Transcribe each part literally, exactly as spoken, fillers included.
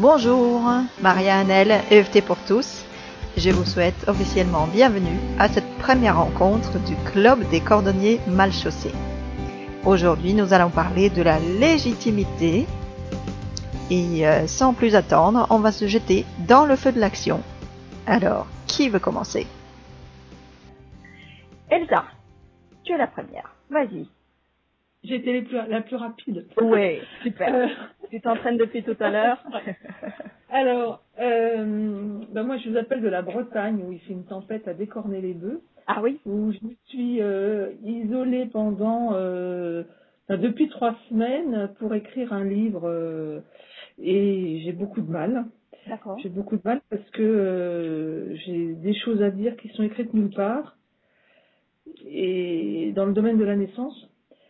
Bonjour, Maria-Annelle, E F T pour tous. Je vous souhaite officiellement bienvenue à cette première rencontre du Club des cordonniers mal chaussés. Aujourd'hui, nous allons parler de la légitimité et euh, sans plus attendre, on va se jeter dans le feu de l'action. Alors, qui veut commencer? Elsa, tu es la première. Vas-y. J'ai été la plus, la plus rapide. Oui, super. Euh... Tu t'entraînes depuis tout à l'heure. Alors, euh, ben moi je vous appelle de la Bretagne où il fait une tempête à Décorné-les-Bœufs. Ah oui. Où je me suis euh, isolée pendant euh, ben depuis trois semaines pour écrire un livre euh, et j'ai beaucoup de mal. D'accord. J'ai beaucoup de mal parce que euh, j'ai des choses à dire qui sont écrites nulle part et dans le domaine de la naissance.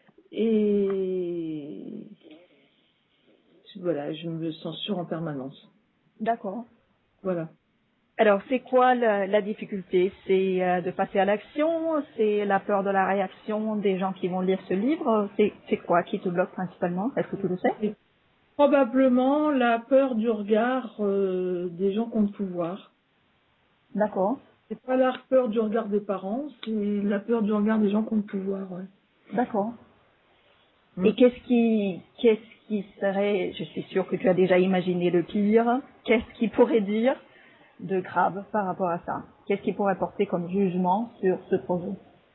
Et voilà, je me censure en permanence. D'accord. Voilà. Alors, c'est quoi la, la difficulté? C'est euh, de passer à l'action? C'est la peur de la réaction des gens qui vont lire ce livre? C'est, c'est quoi qui te bloque principalement? Est-ce que tu le sais? Et probablement la peur du regard euh, des gens qui ont le pouvoir. D'accord. C'est pas la peur du regard des parents, c'est la peur du regard des gens qui ont le pouvoir. Ouais. D'accord. Mm. Et qu'est-ce qui, qu'est-ce qui serait, je suis sûre que tu as déjà imaginé le pire, qu'est-ce qui pourrait dire de grave par rapport à ça? Qu'est-ce qui pourrait porter comme jugement sur ce projet?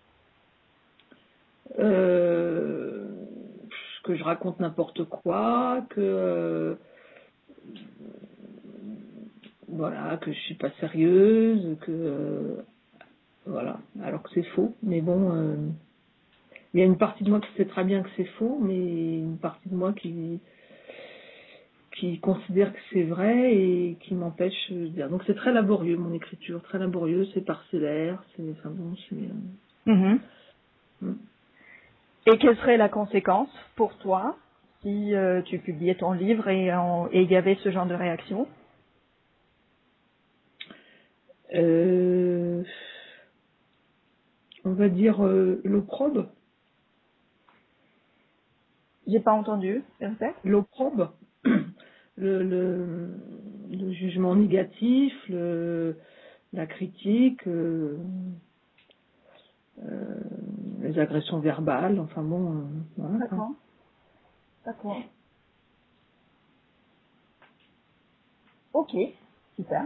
Euh, que je raconte n'importe quoi, que euh, voilà, que je suis pas sérieuse, que euh, voilà, alors que c'est faux. Mais bon, euh, il y a une partie de moi qui sait très bien que c'est faux, mais une partie de moi qui qui considère que c'est vrai et qui m'empêche de dire. Donc c'est très laborieux, mon écriture, très laborieux, c'est parcellaire, c'est enfin bon, c'est euh... Mm-hmm. mm. Et quelle serait la conséquence pour toi si euh, tu publiais ton livre et en- et il y avait ce genre de réaction? Euh, on va dire euh, l'opprobre. J'ai pas entendu, répète. L'opprobre, le, le, le jugement négatif, le, la critique, euh, euh, les agressions verbales, enfin bon, euh, voilà. D'accord. D'accord. Ok, super.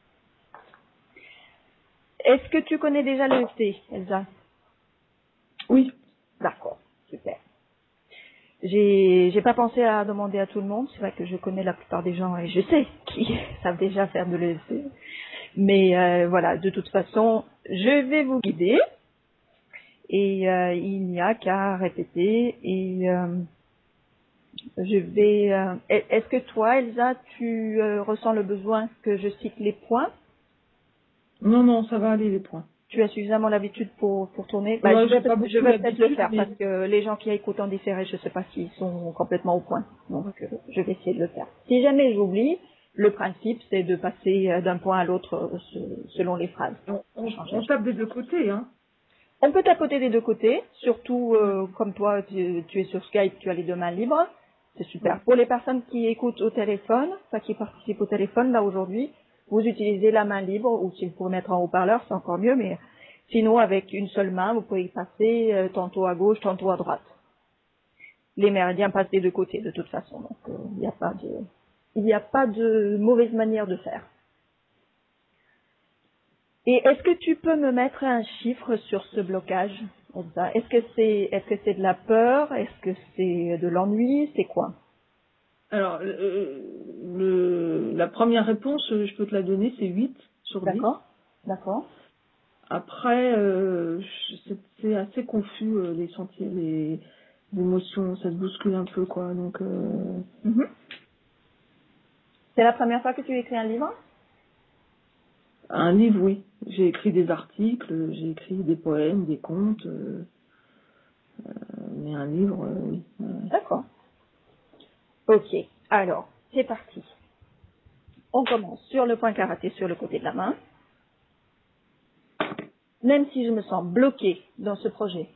Est-ce que tu connais déjà le E F T, Elsa? Oui. D'accord, super. J'ai, j'ai pas pensé à demander à tout le monde. C'est vrai que je connais la plupart des gens et je sais qui savent déjà faire de l'E F T. Mais euh, voilà, de toute façon, je vais vous guider et euh, il n'y a qu'à répéter. Et euh, je vais. Euh, est-ce que toi, Elsa, tu euh, ressens le besoin que je cite les points? Non, non, ça va aller les points. Tu as suffisamment l'habitude pour, pour tourner? Bah, Ouais, je vais, j'ai pas je beaucoup vais peut-être le d'habitude, faire mais... parce que les gens qui écoutent en différé, je ne sais pas s'ils sont complètement au point. Donc, euh, je vais essayer de le faire. Si jamais j'oublie, le principe, c'est de passer euh, d'un point à l'autre euh, se- selon les phrases. On, on, Changer. on tape des deux côtés, hein. On peut tapoter des deux côtés, surtout Ouais. euh, comme toi, tu, tu es sur Skype, tu as les deux mains libres. C'est super. Ouais. Pour les personnes qui écoutent au téléphone, enfin qui participent au téléphone, là aujourd'hui, vous utilisez la main libre, ou si vous pouvez mettre en haut-parleur, c'est encore mieux, mais sinon avec une seule main, vous pouvez y passer euh, tantôt à gauche, tantôt à droite. Les méridiens passent des deux côtés de toute façon, donc euh, il n'y a pas de, il n'y a pas de mauvaise manière de faire. Et est-ce que tu peux me mettre un chiffre sur ce blocage, Elsa? Est-ce que c'est, est-ce que c'est de la peur? Est-ce que c'est de l'ennui? C'est quoi? Alors, euh, le, la première réponse, je peux te la donner, c'est huit sur dix. D'accord, d'accord. Après, euh, c'est c'est assez confus, euh, les sentiers, les émotions, ça se bouscule un peu, quoi. Donc, euh, Mhm. C'est la première fois que tu écris un livre? un livre, oui. J'ai écrit des articles, j'ai écrit des poèmes, des contes, euh, euh, mais un livre, euh, oui. Ouais. D'accord. Ok, alors, c'est parti. On commence sur le point karaté sur le côté de la main. Même si je me sens bloquée dans ce projet.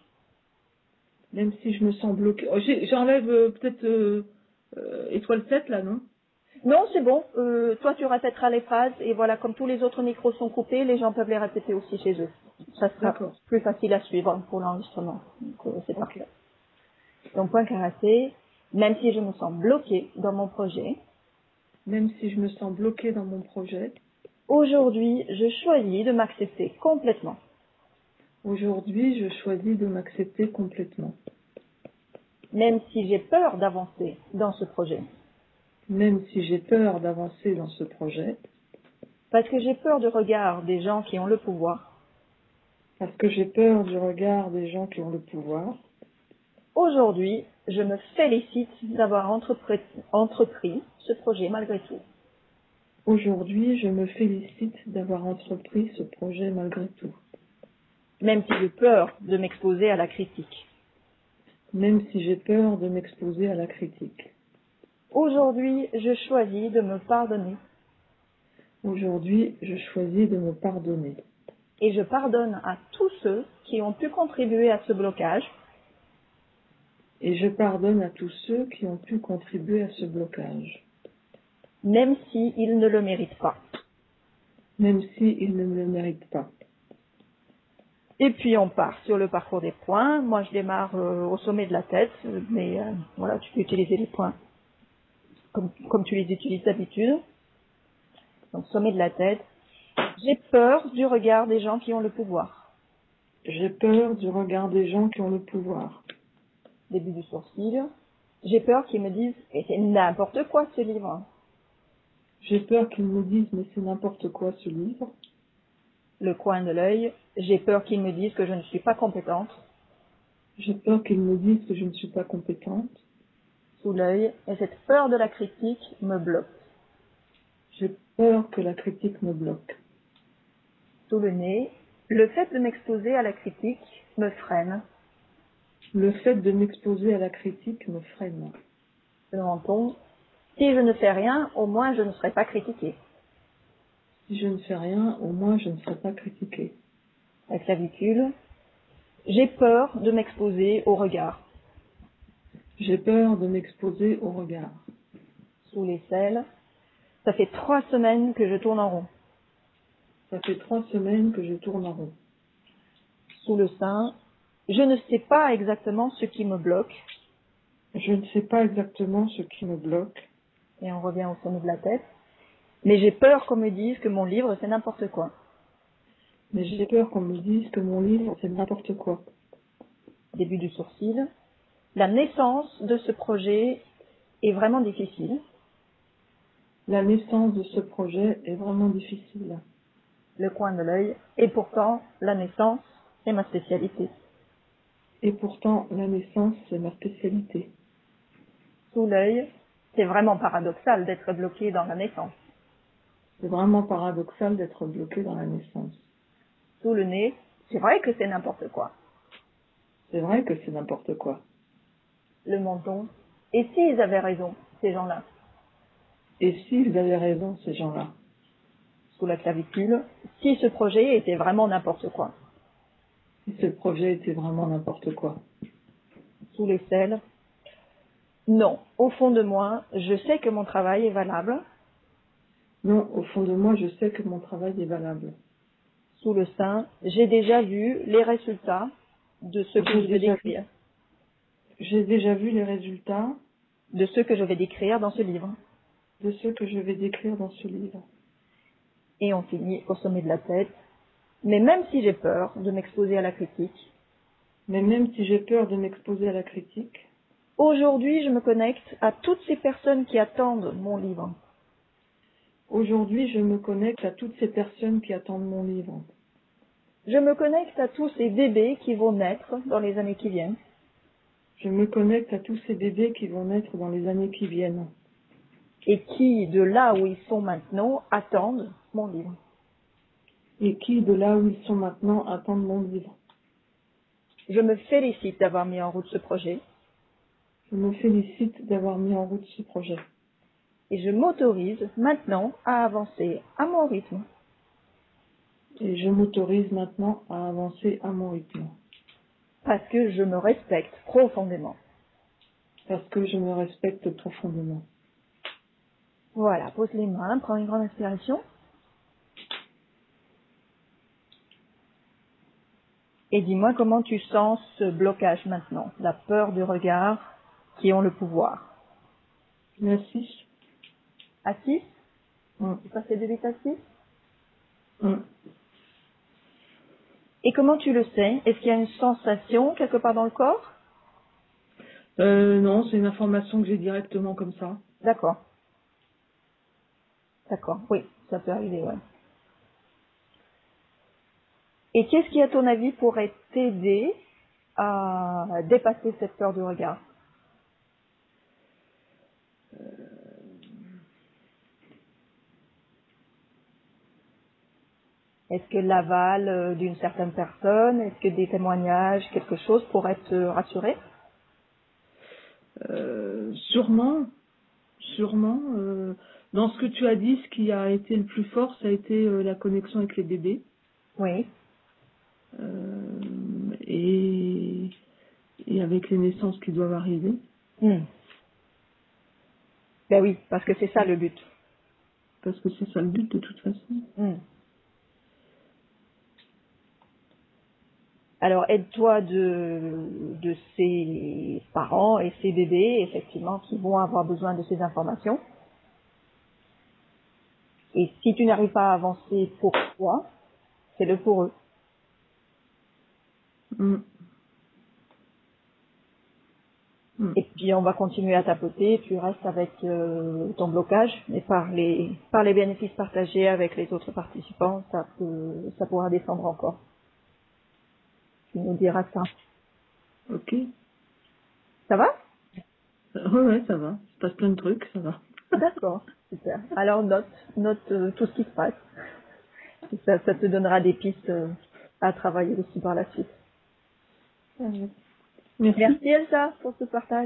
Même si je me sens bloquée. Oh, j'ai- j'enlève euh, peut-être euh, euh, étoile sept, là, non? Non, c'est bon. Euh, toi, tu répéteras les phrases et voilà, comme tous les autres micros sont coupés, les gens peuvent les répéter aussi chez eux. Ça sera D'accord. plus facile à suivre pour l'enregistrement. Donc, euh, c'est Ok. parfait. Donc, point karaté, même si je me sens bloquée dans mon projet, Même si je me sens bloquée dans mon projet, aujourd'hui, je choisis de m'accepter complètement. aujourd'hui, je choisis de m'accepter complètement. Même si j'ai peur d'avancer dans ce projet. Même si j'ai peur d'avancer dans ce projet, Parce que j'ai peur du regard des gens qui ont le pouvoir. parce que j'ai peur du regard des gens qui ont le pouvoir, Aujourd'hui, je me félicite d'avoir entrepris, entrepris ce projet malgré tout. aujourd'hui, je me félicite d'avoir entrepris ce projet malgré tout. Même si j'ai peur de m'exposer à la critique. Même si j'ai peur de m'exposer à la critique. Aujourd'hui, je choisis de me pardonner. Aujourd'hui, je choisis de me pardonner. Et je pardonne à tous ceux qui ont pu contribuer à ce blocage, Et je pardonne à tous ceux qui ont pu contribuer à ce blocage, même s'ils ne le méritent pas. même s'ils ne le méritent pas. Et puis on part sur le parcours des points. Moi, je démarre euh, au sommet de la tête, mais euh, voilà, tu peux utiliser les points comme, comme tu les utilises d'habitude. Donc, sommet de la tête. J'ai peur du regard des gens qui ont le pouvoir. J'ai peur du regard des gens qui ont le pouvoir. Début du sourcil. J'ai peur qu'ils me disent « Et c'est n'importe quoi ce livre !» J'ai peur qu'ils me disent « Mais c'est n'importe quoi ce livre !» Le coin de l'œil. J'ai peur qu'ils me disent que je ne suis pas compétente. J'ai peur qu'ils me disent que je ne suis pas compétente. Sous l'œil. Et cette peur de la critique me bloque. J'ai peur que la critique me bloque. Sous le nez. Le fait de m'exposer à la critique me freine. Le fait de m'exposer à la critique me freine. Le menton. Si je ne fais rien, au moins je ne serai pas critiquée. Si je ne fais rien, au moins je ne serai pas critiquée. La clavicule. J'ai peur de m'exposer au regard. J'ai peur de m'exposer au regard. Sous l'aisselle. Ça fait trois semaines que je tourne en rond. Ça fait trois semaines que je tourne en rond. Sous le sein. Je ne sais pas exactement ce qui me bloque. Je ne sais pas exactement ce qui me bloque. Et on revient au sommet de la tête. Mais j'ai peur qu'on me dise que mon livre c'est n'importe quoi. Mais j'ai peur qu'on me dise que mon livre c'est n'importe quoi. Début du sourcil. La naissance de ce projet est vraiment difficile. La naissance de ce projet est vraiment difficile. Le coin de l'œil. Et pourtant, la naissance est ma spécialité. Et pourtant, la naissance c'est ma spécialité. Sous l'œil. C'est vraiment paradoxal d'être bloqué dans la naissance. C'est vraiment paradoxal d'être bloqué dans la naissance. Sous le nez. C'est vrai que c'est n'importe quoi. C'est vrai que c'est n'importe quoi. Le menton. Et s'ils avaient raison, ces gens-là? Et s'ils avaient raison, ces gens-là? Sous la clavicule. Si ce projet était vraiment n'importe quoi. Si ce projet était vraiment n'importe quoi? Sous l'aisselle. Non, au fond de moi, je sais que mon travail est valable. Non, au fond de moi, je sais que mon travail est valable. Sous le sein, j'ai déjà vu les résultats de ce que J'ai je vais déjà décrire, vu, j'ai déjà vu les résultats de ce que je vais décrire dans ce livre. de ce que je vais décrire dans ce livre. Et on finit au sommet de la tête. Mais même si j'ai peur de m'exposer à la critique, Mais même si j'ai peur de m'exposer à la critique, aujourd'hui je me connecte à toutes ces personnes qui attendent mon livre. aujourd'hui, je me connecte à toutes ces personnes qui attendent mon livre. Je me connecte à tous ces bébés qui vont naître dans les années qui viennent. Je me connecte à tous ces bébés qui vont naître dans les années qui viennent. Et qui, de là où ils sont maintenant, attendent mon livre. Et qui, de là où ils sont maintenant, attendent mon livre. Je me félicite d'avoir mis en route ce projet. Je me félicite d'avoir mis en route ce projet. Et je m'autorise maintenant à avancer à mon rythme. Et je m'autorise maintenant à avancer à mon rythme. Parce que je me respecte profondément. Parce que je me respecte profondément. Voilà, pose les mains, prends une grande inspiration. Et dis-moi comment tu sens ce blocage maintenant, la peur du regard qui ont le pouvoir. La six. À six? Mm. Tu passes de huit à six? Mm. Et comment tu le sais? Est-ce qu'il y a une sensation quelque part dans le corps? Euh, non, c'est une information que j'ai directement comme ça. D'accord. D'accord, oui, ça peut arriver, ouais. Et qu'est-ce qui, à ton avis, pourrait t'aider à dépasser cette peur du regard? Est-ce que l'aval euh, d'une certaine personne, est-ce que des témoignages, quelque chose pourrait te rassurer? Euh, sûrement, sûrement. euh, dans ce que tu as dit, ce qui a été le plus fort, ça a été euh, la connexion avec les bébés. Oui. Euh, et, et avec les naissances qui doivent arriver. Hmm. Ben oui, parce que c'est ça le but. Parce que c'est ça le but de toute façon. Hmm. Alors aide-toi de, de ces parents et ces bébés, effectivement, qui vont avoir besoin de ces informations. Et si tu n'arrives pas à avancer pour toi, fais-le pour eux. Mm. Mm. Et puis on va continuer à tapoter, tu restes avec euh, ton blocage, mais par les par les bénéfices partagés avec les autres participants, ça peut ça pourra descendre encore. Tu nous diras ça. Ok. Ça va? Ouais, ouais, ça va. Il se passe plein de trucs, ça va. D'accord, super. Alors note, note euh, tout ce qui se passe. Et ça, ça te donnera des pistes euh, à travailler aussi par la suite. Merci. Merci Elsa pour ce partage.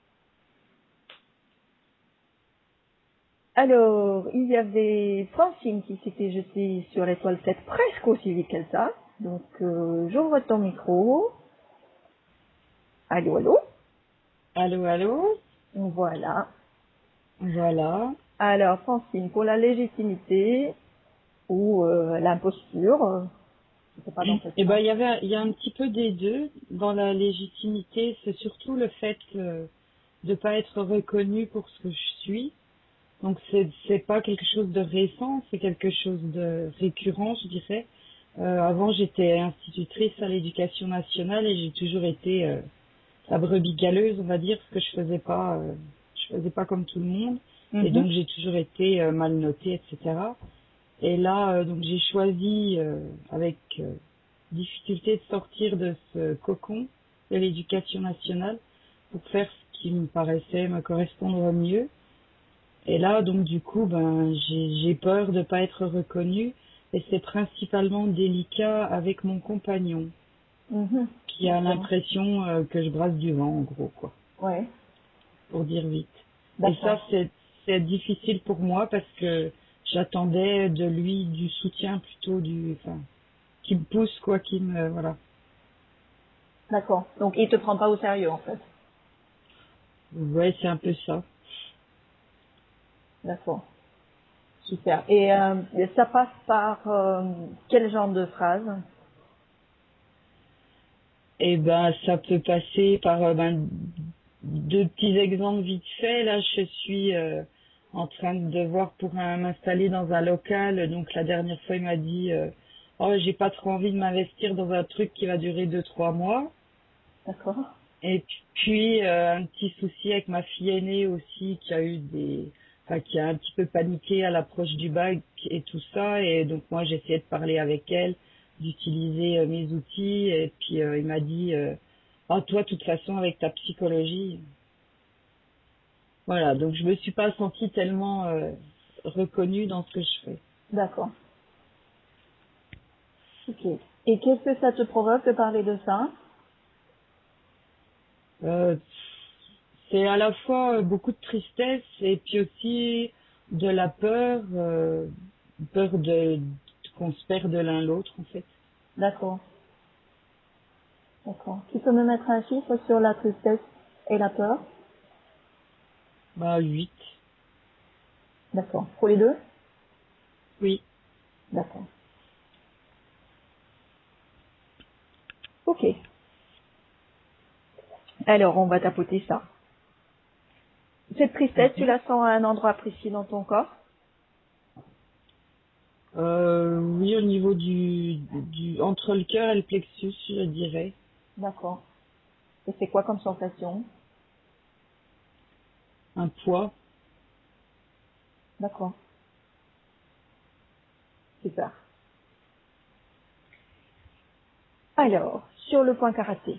Alors, il y avait Francine qui s'était jetée sur l'étoile sept presque aussi vite qu'Elsa. Donc, euh, j'ouvre ton micro. Allô, allô. Allô, allô. Voilà. Voilà. Alors, Francine, pour la légitimité ou euh, l'imposture, euh, je sais pas dans quel Eh ben, sens. il y avait, il y a un petit peu des deux. Dans la légitimité, c'est surtout le fait euh, de pas être reconnue pour ce que je suis. Donc, c'est, c'est pas quelque chose de récent, c'est quelque chose de récurrent, je dirais. Euh, avant, j'étais institutrice à l'éducation nationale et j'ai toujours été euh, la brebis galeuse, on va dire, parce que je faisais pas, euh, je faisais pas comme tout le monde. Et Mhm. donc, j'ai toujours été euh, mal notée, et cetera. Et là, euh, donc j'ai choisi euh, avec euh, difficulté de sortir de ce cocon de l'éducation nationale pour faire ce qui me paraissait me correspondre mieux. Et là, donc du coup, ben j'ai j'ai peur de pas être reconnue et c'est principalement délicat avec mon compagnon Mhm. qui a D'accord. l'impression euh, que je brasse du vent en gros quoi, Ouais. pour dire vite. Et D'accord. ça c'est c'est difficile pour moi parce que j'attendais de lui du soutien plutôt du enfin qui me pousse quoi, qui me voilà. D'accord. Donc, il te prend pas au sérieux, en fait. Ouais, c'est un peu ça. D'accord. Super. Et, euh, et ça passe par euh, quel genre de phrase? Et ben ça peut passer par euh, ben, deux petits exemples vite fait. Là, je suis euh, en train de voir pour un- m'installer dans un local. Donc la dernière fois, il m'a dit euh, oh j'ai pas trop envie de m'investir dans un truc qui va durer deux trois mois. D'accord. Et puis euh, un petit souci avec ma fille aînée aussi qui a eu des enfin qui a un petit peu paniqué à l'approche du bac et tout ça et donc moi j'ai essayé de parler avec elle, d'utiliser euh, mes outils et puis euh, il m'a dit euh, ah toi de toute façon avec ta psychologie voilà donc je me suis pas sentie tellement euh, reconnue dans ce que je fais. D'accord. Ok. Et qu'est-ce que ça te provoque de parler de ça? Euh, c'est à la fois euh, beaucoup de tristesse et puis aussi de la peur, euh, peur de qu'on se perde l'un l'autre en fait. D'accord. D'accord. Tu peux me mettre un chiffre sur la tristesse et la peur? Bah huit. D'accord. Pour les deux? Oui. D'accord. Ok. Alors, on va tapoter ça. Cette tristesse, tu la sens à un endroit précis dans ton corps? Euh, oui, au niveau du, du, entre le cœur et le plexus, je dirais. D'accord. Et c'est quoi comme sensation? Un poids. D'accord. Super. Alors, sur le point karaté.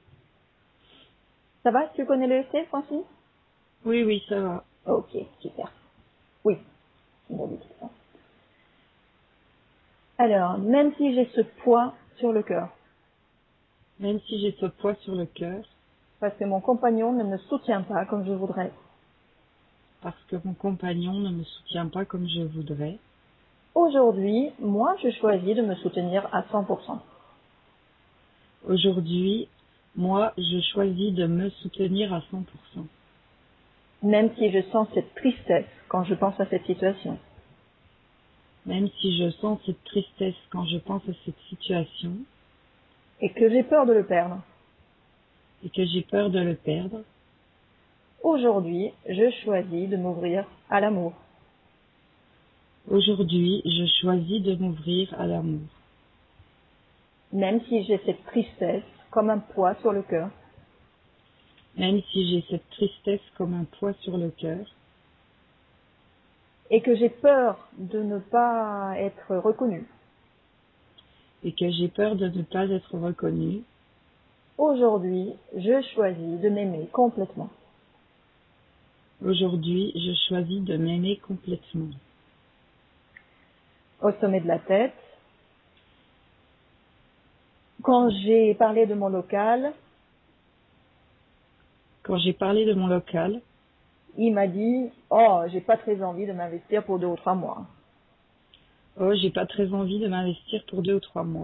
Ça va? Tu connais le E C, Francine? Oui, oui, ça va. Ok, super. Oui. Bon, de toute façon. Alors, même si j'ai ce poids sur le cœur, Même si j'ai ce poids sur le cœur, parce que mon compagnon ne me soutient pas comme je voudrais, parce que mon compagnon ne me soutient pas comme je voudrais, aujourd'hui, moi, je choisis de me soutenir à cent pour cent. aujourd'hui, moi, je choisis de me soutenir à cent pour cent. Même si je sens cette tristesse quand je pense à cette situation. Même si je sens cette tristesse quand je pense à cette situation, Et que j'ai peur de le perdre. et que j'ai peur de le perdre, Aujourd'hui, je choisis de m'ouvrir à l'amour. aujourd'hui, je choisis de m'ouvrir à l'amour. Même si j'ai cette tristesse comme un poids sur le cœur. Même si j'ai cette tristesse comme un poids sur le cœur, Et que j'ai peur de ne pas être reconnue. et que j'ai peur de ne pas être reconnue, Aujourd'hui, je choisis de m'aimer complètement. aujourd'hui, je choisis de m'aimer complètement. Au sommet de la tête, quand j'ai parlé de mon local, Quand j'ai parlé de mon local, il m'a dit « Oh, j'ai pas très envie de m'investir pour deux ou trois mois. oh, j'ai pas très envie de m'investir pour deux ou trois mois. »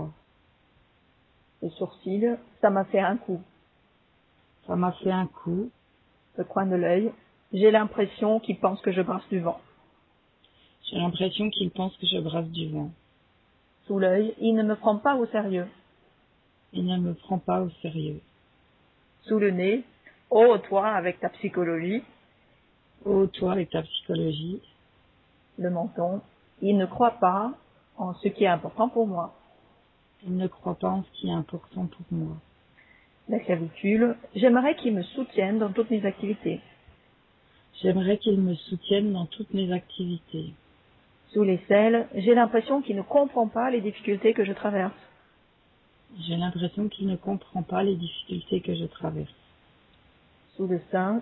Le sourcil, ça m'a fait un coup. Ça m'a fait un coup. Le coin de l'œil, j'ai l'impression qu'il pense que je brasse du vent. J'ai l'impression qu'il pense que je brasse du vent. Sous l'œil, il ne me prend pas au sérieux. Il ne me prend pas au sérieux. Sous le nez, oh, toi, avec ta psychologie. Oh, toi et ta psychologie. Le menton, il ne croit pas en ce qui est important pour moi. Il ne croit pas en ce qui est important pour moi. La clavicule, j'aimerais qu'il me soutienne dans toutes mes activités. J'aimerais qu'il me soutienne dans toutes mes activités. Sous l'aisselle, j'ai l'impression qu'il ne comprend pas les difficultés que je traverse. J'ai l'impression qu'il ne comprend pas les difficultés que je traverse. Sous le sein,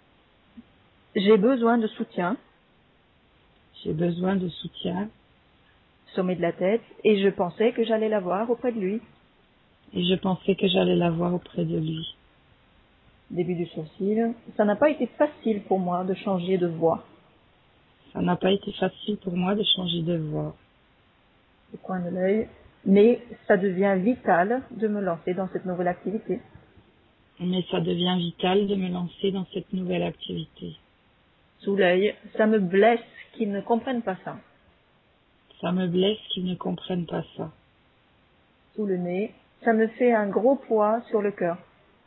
j'ai besoin de soutien. J'ai besoin de soutien Sommet de la tête, et je pensais que j'allais l'avoir auprès de lui. et je pensais que j'allais l'avoir auprès de lui. Début du sourcil, ça n'a pas été facile pour moi de changer de voix. Ça n'a pas été facile pour moi de changer de voix. Le coin de l'œil, mais ça devient vital de me lancer dans cette nouvelle activité. Mais ça devient vital de me lancer dans cette nouvelle activité. Sous l'œil, ça me blesse qu'ils ne comprennent pas ça. Ça me blesse qu'ils ne comprennent pas ça. Sous le nez, ça me fait un gros poids sur le cœur.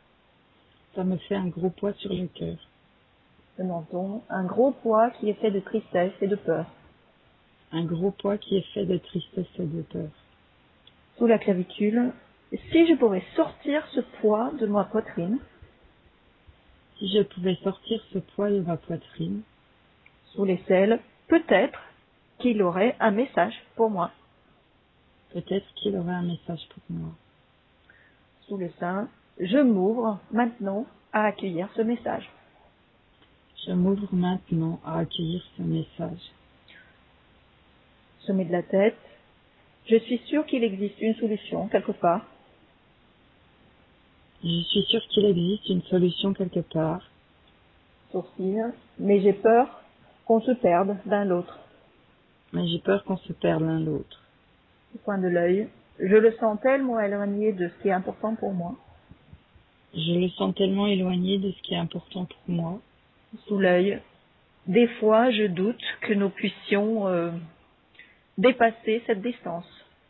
Ça me fait un gros poids sur le cœur. Le menton, un gros poids qui est fait de tristesse et de peur. Un gros poids qui est fait de tristesse et de peur. Sous la clavicule, si je pourrais sortir ce poids de ma poitrine. Si je pouvais sortir ce poids de ma poitrine. Sous l'aisselle, peut-être qu'il aurait un message pour moi. Peut-être qu'il aurait un message pour moi. Sous le sein, je m'ouvre maintenant à accueillir ce message. Je m'ouvre maintenant à accueillir ce message. Sommet de la tête, je suis sûre qu'il existe une solution quelque part. Je suis sûre qu'il existe une solution quelque part. Sourcil, mais j'ai peur qu'on se perde l'un l'autre. Mais j'ai peur qu'on se perde l'un l'autre. Au coin de l'œil, je le sens tellement éloigné de ce qui est important pour moi. Je le sens tellement éloigné de ce qui est important pour moi. Sous l'œil, des fois, je doute que nous puissions euh, dépasser cette distance.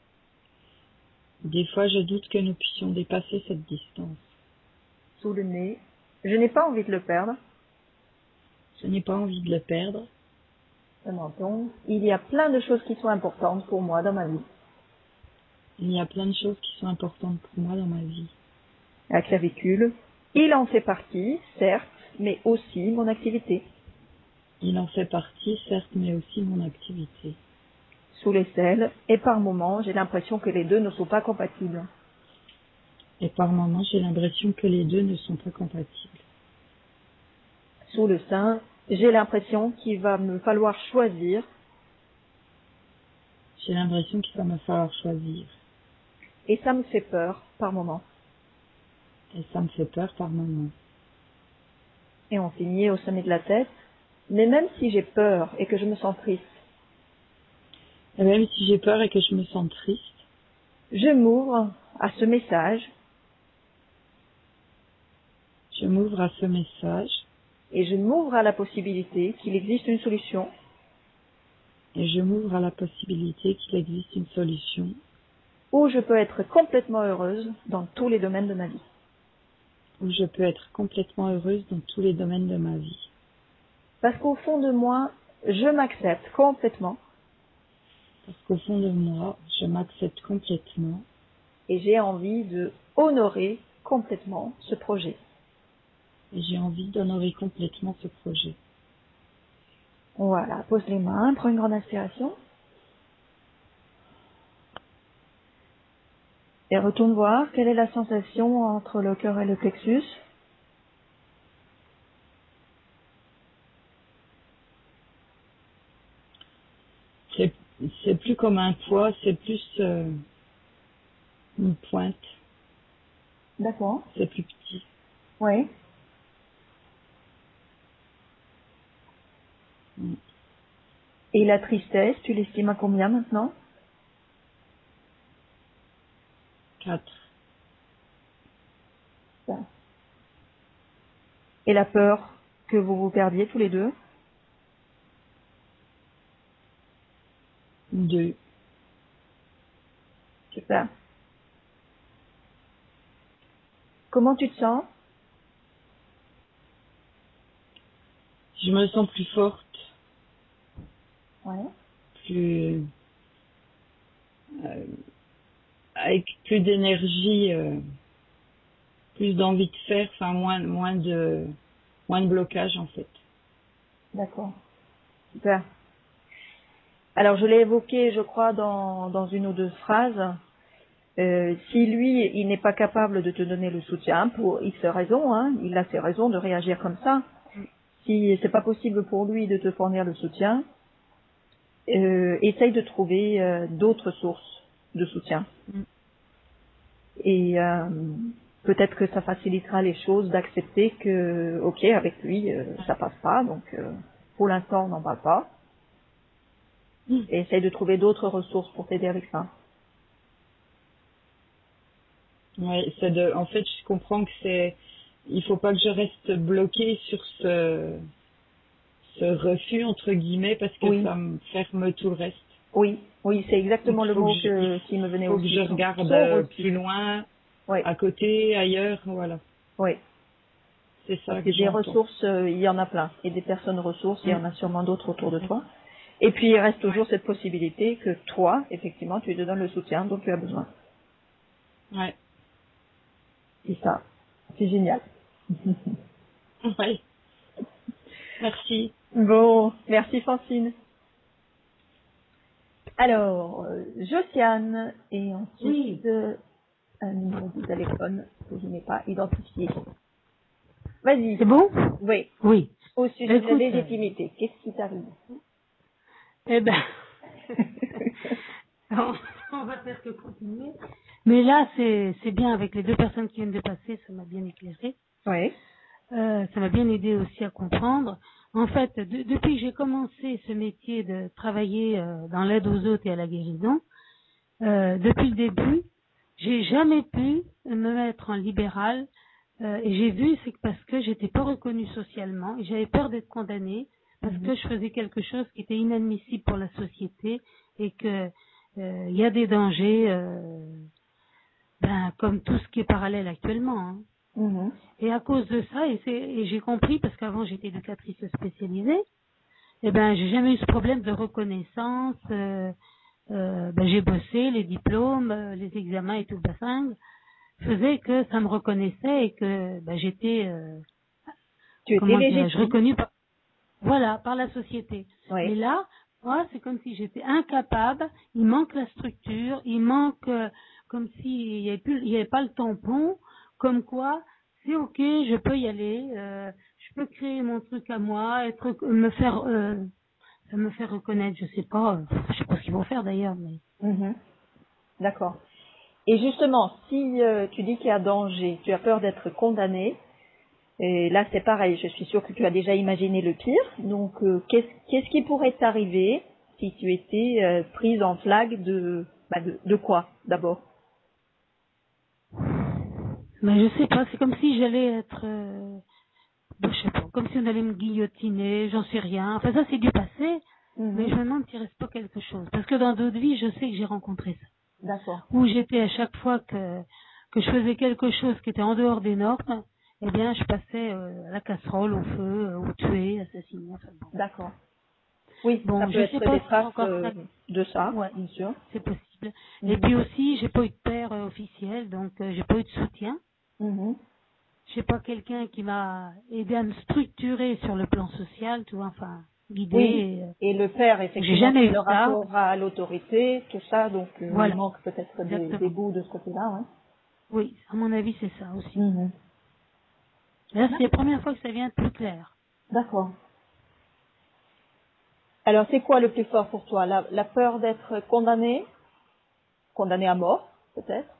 Des fois, je doute que nous puissions dépasser cette distance. Sous le nez, je n'ai pas envie de le perdre. Je n'ai pas envie de le perdre. Le menton, il y a plein de choses qui sont importantes pour moi dans ma vie. Il y a plein de choses qui sont importantes pour moi dans ma vie. La clavicule, il en fait partie, certes, mais aussi mon activité. Il en fait partie, certes, mais aussi mon activité. Sous l'aisselle, et par moments, j'ai l'impression que les deux ne sont pas compatibles. Et par moments, j'ai l'impression que les deux ne sont pas compatibles. Sous le sein, j'ai l'impression qu'il va me falloir choisir. J'ai l'impression qu'il va me falloir choisir. Et ça me fait peur par moments. Et ça me fait peur par moments. Et on finit au sommet de la tête. Mais même si j'ai peur et que je me sens triste, Et même si j'ai peur et que je me sens triste, je m'ouvre à ce message je m'ouvre à ce message et je m'ouvre à la possibilité qu'il existe une solution et je m'ouvre à la possibilité qu'il existe une solution où je peux être complètement heureuse dans tous les domaines de ma vie. où je peux être complètement heureuse dans tous les domaines de ma vie. Parce qu'au fond de moi, je m'accepte complètement Parce qu'au fond de moi, je m'accepte complètement et j'ai envie de honorer complètement ce projet. et j'ai envie d'honorer complètement ce projet. Voilà, pose les mains, prends une grande inspiration. Et retourne voir quelle est la sensation entre le cœur et le plexus. C'est, c'est plus comme un poids, c'est plus euh, une pointe. D'accord. C'est plus petit. Oui. Mm. Et la tristesse, tu l'estimes à combien maintenant? Quatre. Ça. Et la peur que vous vous perdiez tous les deux? Deux. Super. Comment tu te sens? Je me sens plus forte, Ouais. plus euh, avec plus d'énergie, euh, plus d'envie de faire, enfin moins moins de moins de blocage en fait. D'accord. Super. Alors je l'ai évoqué, je crois, dans, dans une ou deux phrases. Euh, si lui, il n'est pas capable de te donner le soutien, pour X raisons, hein, il a ses raisons de réagir comme ça. Si c'est pas possible pour lui de te fournir le soutien, euh, essaye de trouver euh, d'autres sources de soutien. Mm. Et euh, peut-être que ça facilitera les choses d'accepter que, ok, avec lui, euh, ça passe pas, donc euh, pour l'instant, on n'en parle pas. Mm. Et essaye de trouver d'autres ressources pour t'aider avec ça. Ouais, c'est de, en fait, je comprends que c'est, il faut pas que je reste bloquée sur ce, ce refus entre guillemets parce que Oui, ça me ferme tout le reste. oui, oui, c'est Donc exactement il le faut que mot je, que, il qui me venait faut que aussi. je Son, regarde son euh, refus. plus loin, Oui, à côté, ailleurs, voilà. oui. C'est Parce ça que que des j'entends. ressources, euh, il y en a plein. Et des personnes ressources, il y Mm. en a sûrement d'autres autour de toi. Et puis, il reste toujours Ouais. cette possibilité que toi, effectivement, tu te donnes le soutien dont tu as besoin. Ouais. C'est ça. C'est génial. Ouais. Merci. Bon, merci Francine. Alors, euh, Josiane et ensuite Oui, euh, un numéro de téléphone que je n'ai pas identifié. Vas-y. c'est bon? Oui. Oui. Au sujet de la Écoute, euh, légitimité, qu'est-ce qui t'arrive? eh ben, on, on va faire que continuer. Mais là, c'est c'est bien avec les deux personnes qui viennent de passer, ça m'a bien éclairé. Oui. Euh, ça m'a bien aidé aussi à comprendre. En fait, de- depuis que j'ai commencé ce métier de travailler euh, dans l'aide aux autres et à la guérison, euh, depuis le début, j'ai jamais pu me mettre en libéral. Euh, et j'ai vu, c'est que parce que j'étais pas reconnue socialement et j'avais peur d'être condamnée parce Mhm. que je faisais quelque chose qui était inadmissible pour la société et que euh, il y a des dangers, euh, ben, comme tout ce qui est parallèle actuellement. Hein. Mhm. Et à cause de ça, et, c'est- et j'ai compris, parce qu'avant j'étais éducatrice spécialisée, eh ben j'ai jamais eu ce problème de reconnaissance. euh, euh, ben, j'ai bossé, les diplômes, euh, les examens et tout le bassin faisait que ça me reconnaissait et que ben, j'étais, euh, Tu étais comment dirais-je, légitime. reconnue par, voilà, par la société. Mais Oui. là, moi, c'est comme si j'étais incapable, il manque la structure, il manque, euh, comme s'il n'y avait, plus- il y avait pas le tampon, comme quoi, c'est ok, je peux y aller, euh, je peux créer mon truc à moi, être, me faire, euh, me faire reconnaître, je sais pas, euh, je sais pas ce qu'ils vont faire d'ailleurs, mais Mhm. D'accord. Et justement, si euh, tu dis qu'il y a danger, tu as peur d'être condamné, et là c'est pareil, je suis sûre que tu as déjà imaginé le pire. Donc euh, qu'est-ce qu'est-ce qui pourrait t'arriver si tu étais euh, prise en flag de, bah, de de quoi d'abord? mais je sais pas, c'est comme si j'allais être, euh, ben, je sais pas, comme si on allait me guillotiner, j'en sais rien. Enfin ça c'est du passé, mais Mhm. je me demande s'il reste pas quelque chose. Parce que dans d'autres vies, je sais que j'ai rencontré ça. D'accord. Où j'étais à chaque fois que, que je faisais quelque chose qui était en dehors des normes, eh bien je passais euh, à la casserole, au feu, euh, au tuer, assassiner, enfin bon. D'accord. Oui, ça Bon, peut je sais être pas des si c'est traces encore euh, ça. de ça, Ouais, bien sûr. c'est possible. Et Mhm. puis aussi, j'ai pas eu de père euh, officiel, donc euh, j'ai pas eu de soutien. Mhm. J'ai pas quelqu'un qui m'a aidé à me structurer sur le plan social, tu vois, enfin, guidé. Oui. Et, euh, Et le père, j'ai effectivement, jamais c'est eu le ça. rapport à l'autorité, tout ça, donc euh, il Voilà, manque peut-être des, des exactement. bouts de ce côté-là, ouais. Oui, à mon avis, c'est ça aussi. Mhm. Là, c'est la première fois que ça vient plus clair. D'accord. Alors, c'est quoi le plus fort pour toi? La, la peur d'être condamné, condamné à mort, peut-être?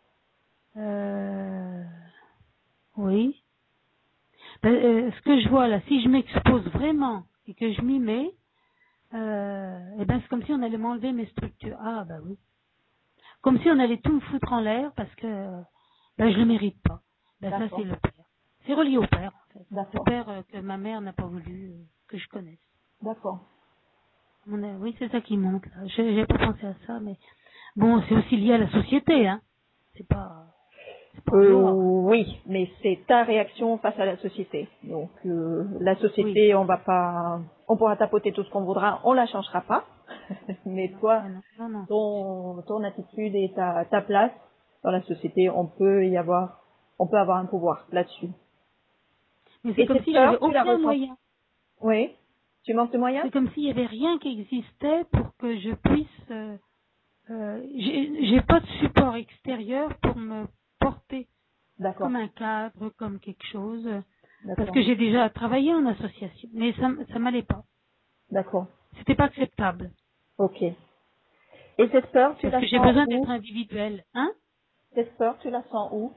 Euh, oui. Ben, euh, ce que je vois là, si je m'expose vraiment et que je m'y mets, euh, eh ben c'est comme si on allait m'enlever mes structures. Ah bah oui. Comme si on allait tout me foutre en l'air parce que ben, je le mérite pas. Ben ça D'accord. c'est le père. C'est relié au père en fait. Le D'accord. père euh, que ma mère n'a pas voulu euh, que je connaisse. D'accord. Mon, euh, oui, c'est ça qui monte là. J'ai j'ai pas pensé à ça, mais bon, c'est aussi lié à la société, hein. C'est pas, c'est pas en Euh, dehors. Hein. oui, mais c'est ta réaction face à la société. Donc, euh, la Oui. société, on va pas, on pourra tapoter tout ce qu'on voudra, on la changera pas. Mais Non, toi, ah non, non, non. ton, ton attitude et ta, ta place dans la société, on peut y avoir, on peut avoir un pouvoir là-dessus. Mais c'est Et comme cette si j'avais peur, tu la aucun ressens. moyen. Oui. Tu manques de moyens? C'est comme s'il y avait rien qui existait pour que je puisse. Euh, euh, j'ai j'ai pas de support extérieur pour me porter D'accord. comme un cadre, comme quelque chose, euh, parce D'accord. que j'ai déjà travaillé en association, mais ça, ça m'allait pas. D'accord. C'était pas acceptable, Ok. Et cette peur, tu parce la que j'ai sens besoin d'être où? individuel, hein. Cette peur, tu la sens où?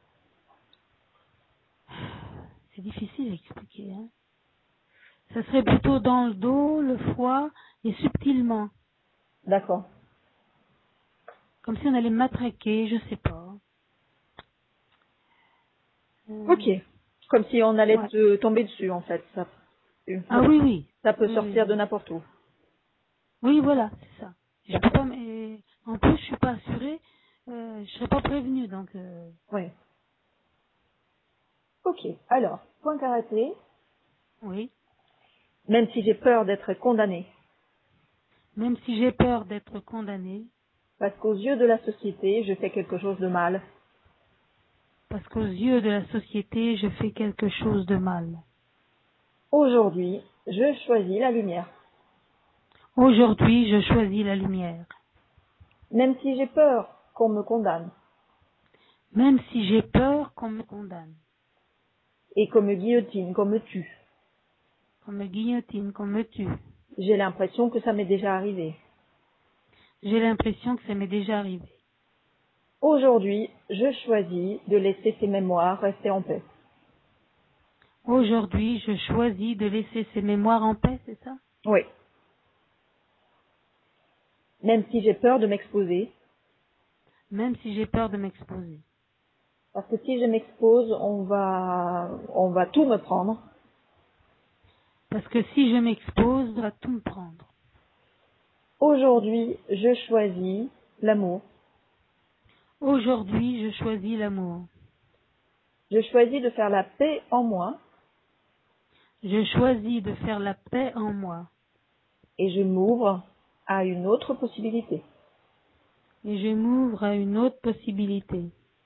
C'est difficile à expliquer, hein. Ça serait plutôt dans le dos, le foie et subtilement, D'accord. comme si on allait me matraquer, je sais pas. Euh, Ok. Comme si on allait ouais. te tomber dessus, en fait. Ça, Ah oui, oui. ça peut Oui, oui, sortir de oui. n'importe où. Oui, voilà, c'est ça. Je peux D'accord. pas, mais en plus, je suis pas assurée, euh, je serais pas prévenue, donc euh, Oui. Ok. Alors, point karaté, oui. même si j'ai peur d'être condamnée, Même si j'ai peur d'être condamnée, parce qu'aux yeux de la société, je fais quelque chose de mal. parce qu'aux yeux de la société, je fais quelque chose de mal. Aujourd'hui, je choisis la lumière. Aujourd'hui, je choisis la lumière. Même si j'ai peur qu'on me condamne Même si j'ai peur qu'on me condamne, et qu'on me guillotine, qu'on me tue, qu'on me guillotine, qu'on me tue. j'ai l'impression que ça m'est déjà arrivé. J'ai l'impression que ça m'est déjà arrivé. Aujourd'hui, je choisis de laisser ces mémoires rester en paix. Aujourd'hui, je choisis de laisser ces mémoires en paix, c'est ça? Oui. Même si j'ai peur de m'exposer, Même si j'ai peur de m'exposer. parce que si je m'expose, on va, on va tout me prendre. Parce que si je m'expose, on va tout me prendre. Aujourd'hui, je choisis l'amour. Aujourd'hui, je choisis l'amour. Je choisis de faire la paix en moi Je choisis de faire la paix en moi. et je m'ouvre à une autre possibilité. Et je m'ouvre à une autre possibilité.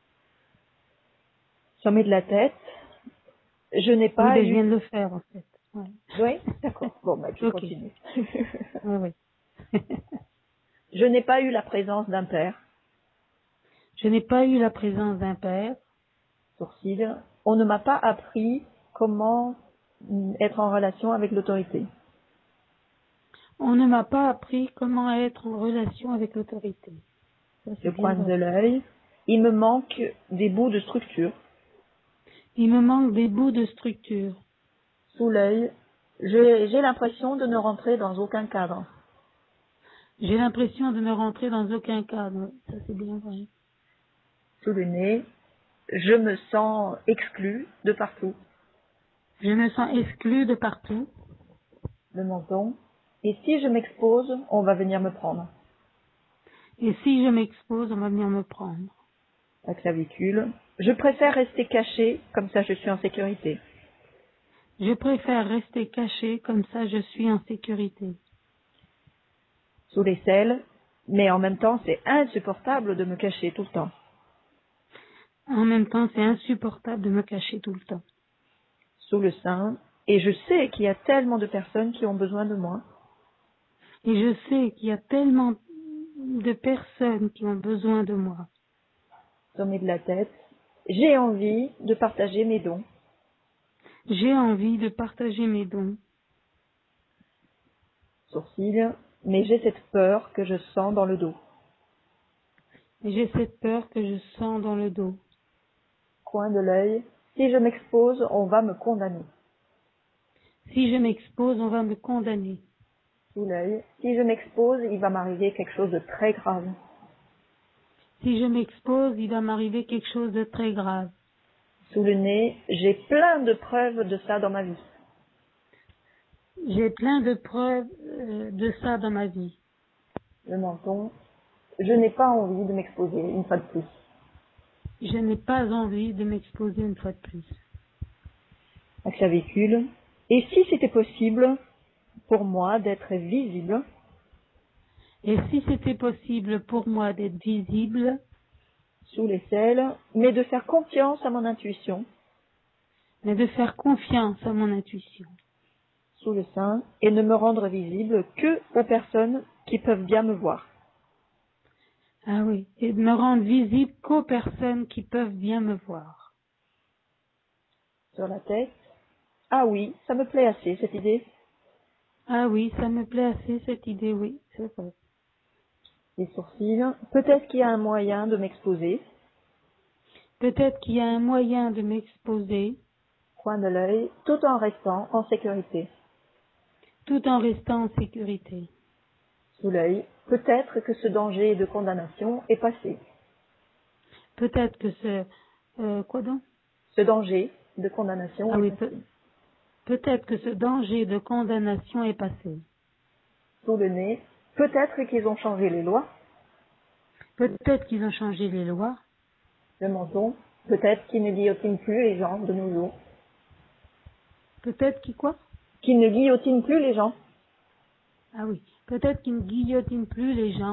Sommet de la tête, je n'ai Oui, pas ben, je eu... viens de le faire, en fait. Ouais. Oui, d'accord. Bon, bah, tu Ok. continues. Oui, oui. Je n'ai pas eu la présence d'un père. Je n'ai pas eu la présence d'un père. Sourcil. On ne m'a pas appris comment être en relation avec l'autorité. On ne m'a pas appris comment être en relation avec l'autorité. Ça, c'est Le bien coin de vrai. l'œil. Il me manque des bouts de structure. Il me manque des bouts de structure. Sous l'œil, j'ai j'ai l'impression de ne rentrer dans aucun cadre. J'ai l'impression de ne rentrer dans aucun cadre. Ça, c'est bien vrai. Sous le nez, je me sens exclue de partout. Je me sens exclue de partout. Le menton. Et si je m'expose, on va venir me prendre. Et si je m'expose, on va venir me prendre. La clavicule. Je préfère rester cachée, comme ça je suis en sécurité. Je préfère rester cachée, comme ça je suis en sécurité. Sous l'aisselle. Mais en même temps, c'est insupportable de me cacher tout le temps. En même temps, c'est insupportable de me cacher tout le temps. Sous le sein. Et je sais qu'il y a tellement de personnes qui ont besoin de moi. Et je sais qu'il y a tellement de personnes qui ont besoin de moi. Sommet de la tête. J'ai envie de partager mes dons. J'ai envie de partager mes dons. Sourcils. Mais j'ai cette peur que je sens dans le dos. Et j'ai cette peur que je sens dans le dos. Coin de l'œil. Si je m'expose, on va me condamner. Si je m'expose, on va me condamner. Sous l'œil. Si je m'expose, il va m'arriver quelque chose de très grave. Si je m'expose, il va m'arriver quelque chose de très grave. Sous le nez, j'ai plein de preuves de ça dans ma vie. J'ai plein de preuves euh, de ça dans ma vie. Le menton. Je n'ai pas envie de m'exposer une fois de plus. Je n'ai pas envie de m'exposer une fois de plus. La clavicule. Et si c'était possible pour moi d'être visible, Et si c'était possible pour moi d'être visible, sous l'aisselle, mais de faire confiance à mon intuition, mais de faire confiance à mon intuition. sous le sein, et ne me rendre visible que aux personnes qui peuvent bien me voir. Ah oui, et de me rendre visible qu'aux personnes qui peuvent bien me voir. Sur la tête. Ah oui, ça me plaît assez, cette idée. Ah oui, ça me plaît assez cette idée, oui, c'est vrai. Les sourcils. Peut-être qu'il y a un moyen de m'exposer. Peut-être qu'il y a un moyen de m'exposer Coin de l'œil, tout en restant en sécurité. tout en restant en sécurité. Sous l'œil, peut-être que ce danger de condamnation est passé. Peut-être que ce... Euh, quoi donc? Ce danger de condamnation Ah est oui, passé. peut, peut-être que ce danger de condamnation est passé. Sous le nez, peut-être qu'ils ont changé les lois. Peut-être qu'ils ont changé les lois. Le menton, peut-être qu'ils ne guillotinent plus les gens de nos jours. Peut-être qu'ils quoi? Qu'ils ne guillotinent plus les gens. Ah oui, peut-être qu'ils ne guillotinent plus les gens.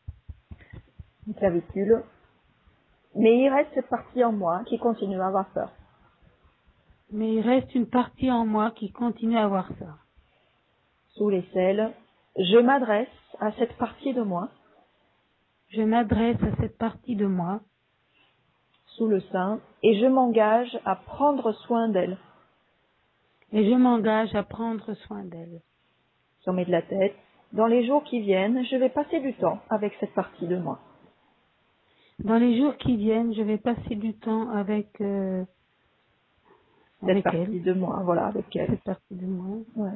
Une clavicule. Mais il reste cette partie en moi qui continue à avoir peur. Mais il reste une partie en moi qui continue à avoir ça. Sous l'aisselle, je m'adresse à cette partie de moi. Je m'adresse à cette partie de moi. Sous le sein, et je m'engage à prendre soin d'elle. Et je m'engage à prendre soin d'elle. Sommet de la tête. Dans les jours qui viennent, je vais passer du temps avec cette partie de moi. Dans les jours qui viennent, je vais passer du temps avec, euh, Cette avec partie elle, de moi, voilà, avec elle. cette partie de moi. Ouais.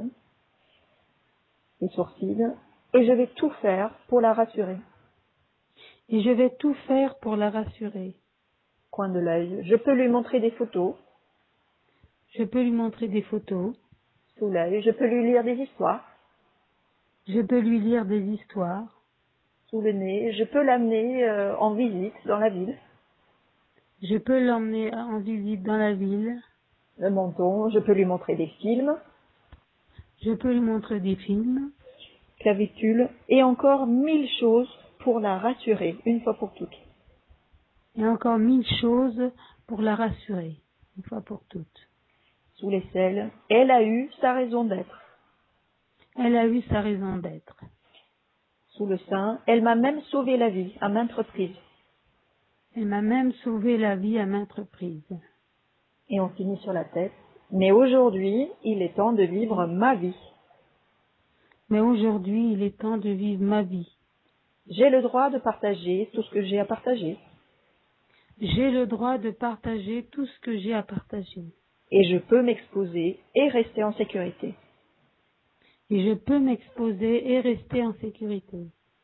Les sourcils. Et je vais tout faire pour la rassurer. Et je vais tout faire pour la rassurer. Coin de l'œil. Je peux lui montrer des photos. Je peux lui montrer des photos. Sous l'œil, je peux lui lire des histoires. Je peux lui lire des histoires. Sous le nez, je peux l'amener euh, en visite dans la ville. Je peux l'emmener en visite dans la ville. Le menton, je peux lui montrer des films. Je peux lui montrer des films. Clavicule, et encore mille choses pour la rassurer, une fois pour toutes. Et encore mille choses pour la rassurer, une fois pour toutes. Sous l'aisselle, elle a eu sa raison d'être. Elle a eu sa raison d'être. Sous le sein, elle m'a même sauvé la vie à maintes reprises. Elle m'a même sauvé la vie à maintes reprises. Et on finit sur la tête. Mais aujourd'hui, il est temps de vivre ma vie. Mais aujourd'hui, il est temps de vivre ma vie. J'ai le droit de partager tout ce que j'ai à partager. J'ai le droit de partager tout ce que j'ai à partager. Et je peux m'exposer et rester en sécurité. Et je peux m'exposer et rester en sécurité.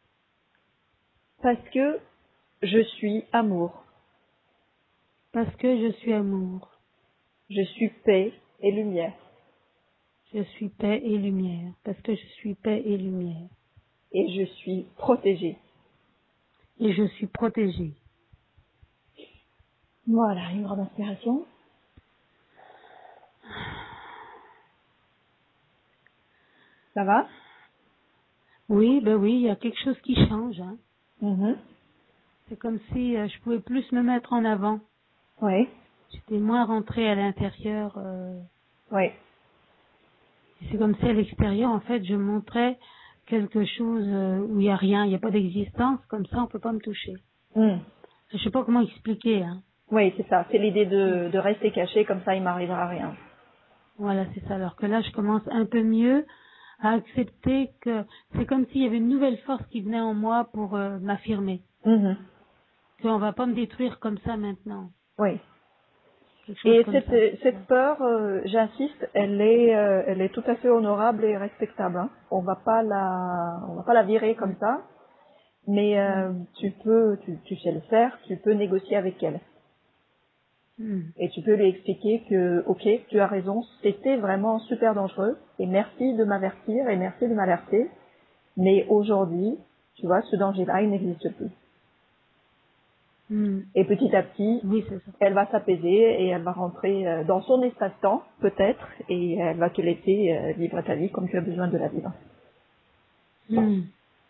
Parce que je suis amour. Parce que je suis amour. Je suis paix et lumière. Je suis paix et lumière. Parce que je suis paix et lumière. Et je suis protégée. Et je suis protégée. Voilà, une grande inspiration. Ça va? Oui, ben oui, il y a quelque chose qui change. Hein. Mm-hmm. C'est comme si euh, je pouvais plus me mettre en avant. Oui. J'étais moins rentrée à l'intérieur. Euh... Oui. Et c'est comme si à l'extérieur, en fait, je montrais quelque chose euh, où il n'y a rien, il n'y a pas d'existence. Comme ça, on ne peut pas me toucher. Mm. Je ne sais pas comment expliquer. Hein. Oui, c'est ça. C'est l'idée de, de rester caché, comme ça il m'arrivera rien. Voilà, c'est ça. Alors que là, je commence un peu mieux à accepter que c'est comme s'il y avait une nouvelle force qui venait en moi pour euh, m'affirmer. Mm-hmm. Qu'on va pas me détruire comme ça maintenant. Oui. Quelque chose Et comme cette, ça. cette peur, euh, j'insiste, elle est, euh, elle est tout à fait honorable et respectable. Hein. On va pas la, on va pas la virer comme Mm. ça, mais euh, tu peux, tu, tu sais le faire, tu peux négocier avec elle. Mm. Et tu peux lui expliquer que, ok, tu as raison, c'était vraiment super dangereux, et merci de m'avertir, et merci de m'alerter, mais aujourd'hui, tu vois, ce danger-là, il n'existe plus. Mm. Et petit à petit, Oui, c'est ça. elle va s'apaiser, et elle va rentrer euh, dans son espace-temps, peut-être, et elle va te laisser euh, vivre ta vie comme tu as besoin de la vivre. Mm.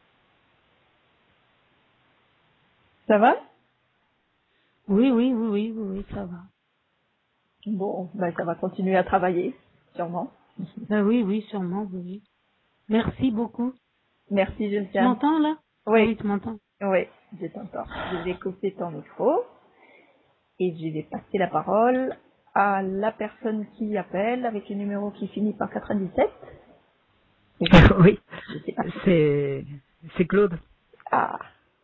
Ça va? Oui, oui, oui, oui, oui, oui, ça va. Bon, ben, ça va continuer à travailler, sûrement. Ben oui, oui, sûrement, oui. oui. Merci beaucoup. Merci, Tu Julien. m'entends là? Ah Oui, oui, tu m'entends. oui, je t'entends. Je vais couper ton micro. Et je vais passer la parole à la personne qui appelle avec le numéro qui finit par quatre-vingt-dix-sept. Oui, Je sais pas. c'est c'est Claude. Ah,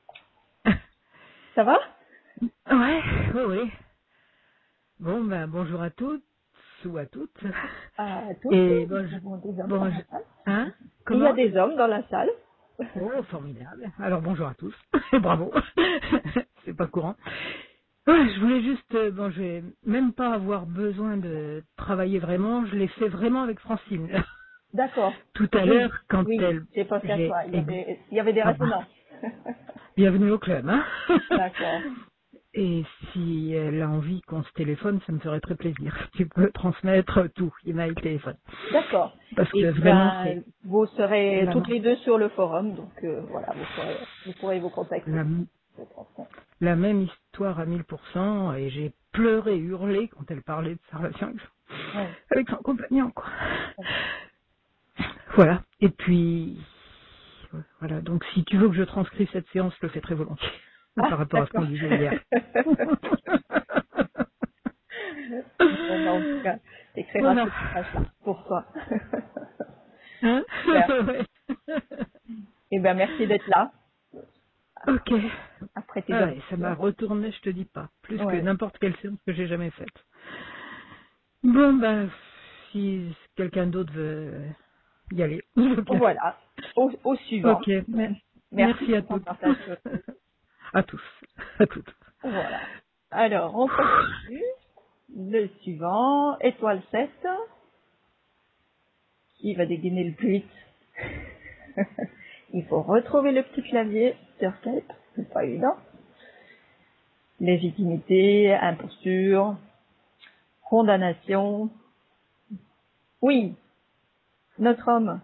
ça va? Ouais, oui, oui. Bon, ben bonjour à toutes ou à toutes. À tous, Et bon, nous je, avons des hommes bon, dans la je, salle. hein, Il y a comment? des hommes dans la salle. Oh, formidable. Alors bonjour à tous. Bravo. C'est pas courant. Ouais, je voulais juste, euh, bon, je vais même pas avoir besoin de travailler vraiment. Je l'ai fait vraiment avec Francine. D'accord. Tout à Oui, l'heure, quand oui, elle, j'ai pensé à j'ai, toi. Il y avait, il y avait des ah bah, résonances. bienvenue au club, hein. D'accord. Et si elle a envie qu'on se téléphone, ça me ferait très plaisir. Tu peux transmettre tout, email, téléphone. D'accord. Parce Et que vraiment, ben, c'est vous serez la, toutes les deux sur le forum, donc euh, voilà, vous pourrez, vous pourrez vous contacter. la, Je transmets. la même histoire à mille pour cent. Et j'ai pleuré, hurlé quand elle parlait de sa relation avec son, Ouais. avec son compagnon, quoi. Voilà. Et puis, voilà. Donc, si tu veux que je transcrive cette séance, je le fais très volontiers. Ah, Par rapport à ce qu'on d'accord. disait hier. Bon, bah, en tout cas, t'écriras Voilà. cette page-là pour toi. Hein? Super. Ouais. Eh ben, merci d'être là. Ok. Après tes Ah ouais, ça m'a aventures. retourné, je te dis pas. Plus que Ouais. n'importe quelle séance que j'ai jamais faite. Bon, ben, si quelqu'un d'autre veut y aller, je veux bien. Voilà. Au, au suivant. Ok. mer- Merci Merci à pour ton toutes. partage. À tous. À toutes. Voilà. Alors, on continue. Le suivant, étoile sept. qui va dégainer le plus vite. Il faut retrouver le petit clavier sur Skype, c'est pas évident. Légitimité, imposture, condamnation. Oui, notre homme.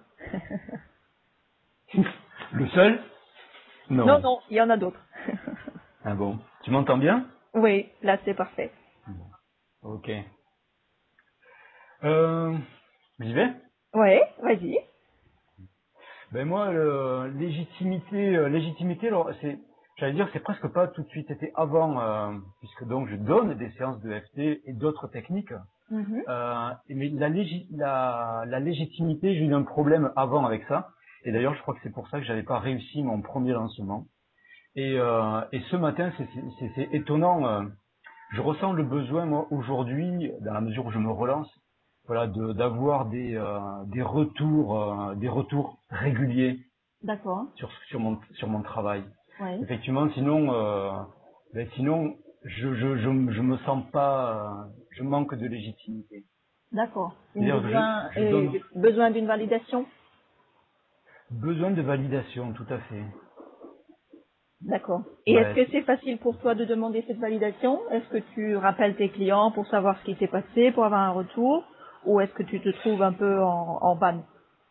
Le seul? Non. Non, non, il y en a d'autres. Ah bon. Tu m'entends bien? Oui, là c'est parfait. Ok. Euh, j'y vais? Ouais, vas-y. Ben moi, le, légitimité, euh, légitimité, alors c'est, j'allais dire, c'est presque pas tout de suite. C'était avant, euh, puisque donc je donne des séances de F T et d'autres techniques. Mhm. Euh, mais la, légi- la, la légitimité, j'ai eu un problème avant avec ça. Et d'ailleurs, je crois que c'est pour ça que j'avais pas réussi mon premier lancement. Et, euh, et ce matin, c'est c'est- c'est étonnant. euh, je ressens le besoin, moi, aujourd'hui, dans la mesure où je me relance, voilà, de d'avoir des euh, des retours, euh, des retours réguliers D'accord. sur sur mon sur mon travail. Ouais. Effectivement, sinon, euh, ben sinon, je je je je me sens pas, euh, je manque de légitimité. D'accord. Une C'est-à-dire que besoin, je, je euh, donne besoin d'une validation. besoin de validation, tout à fait. D'accord. Et est-ce Ouais. que c'est facile pour toi de demander cette validation? Est-ce que tu rappelles tes clients pour savoir ce qui s'est passé, pour avoir un retour? Ou est-ce que tu te trouves un peu en, en panne?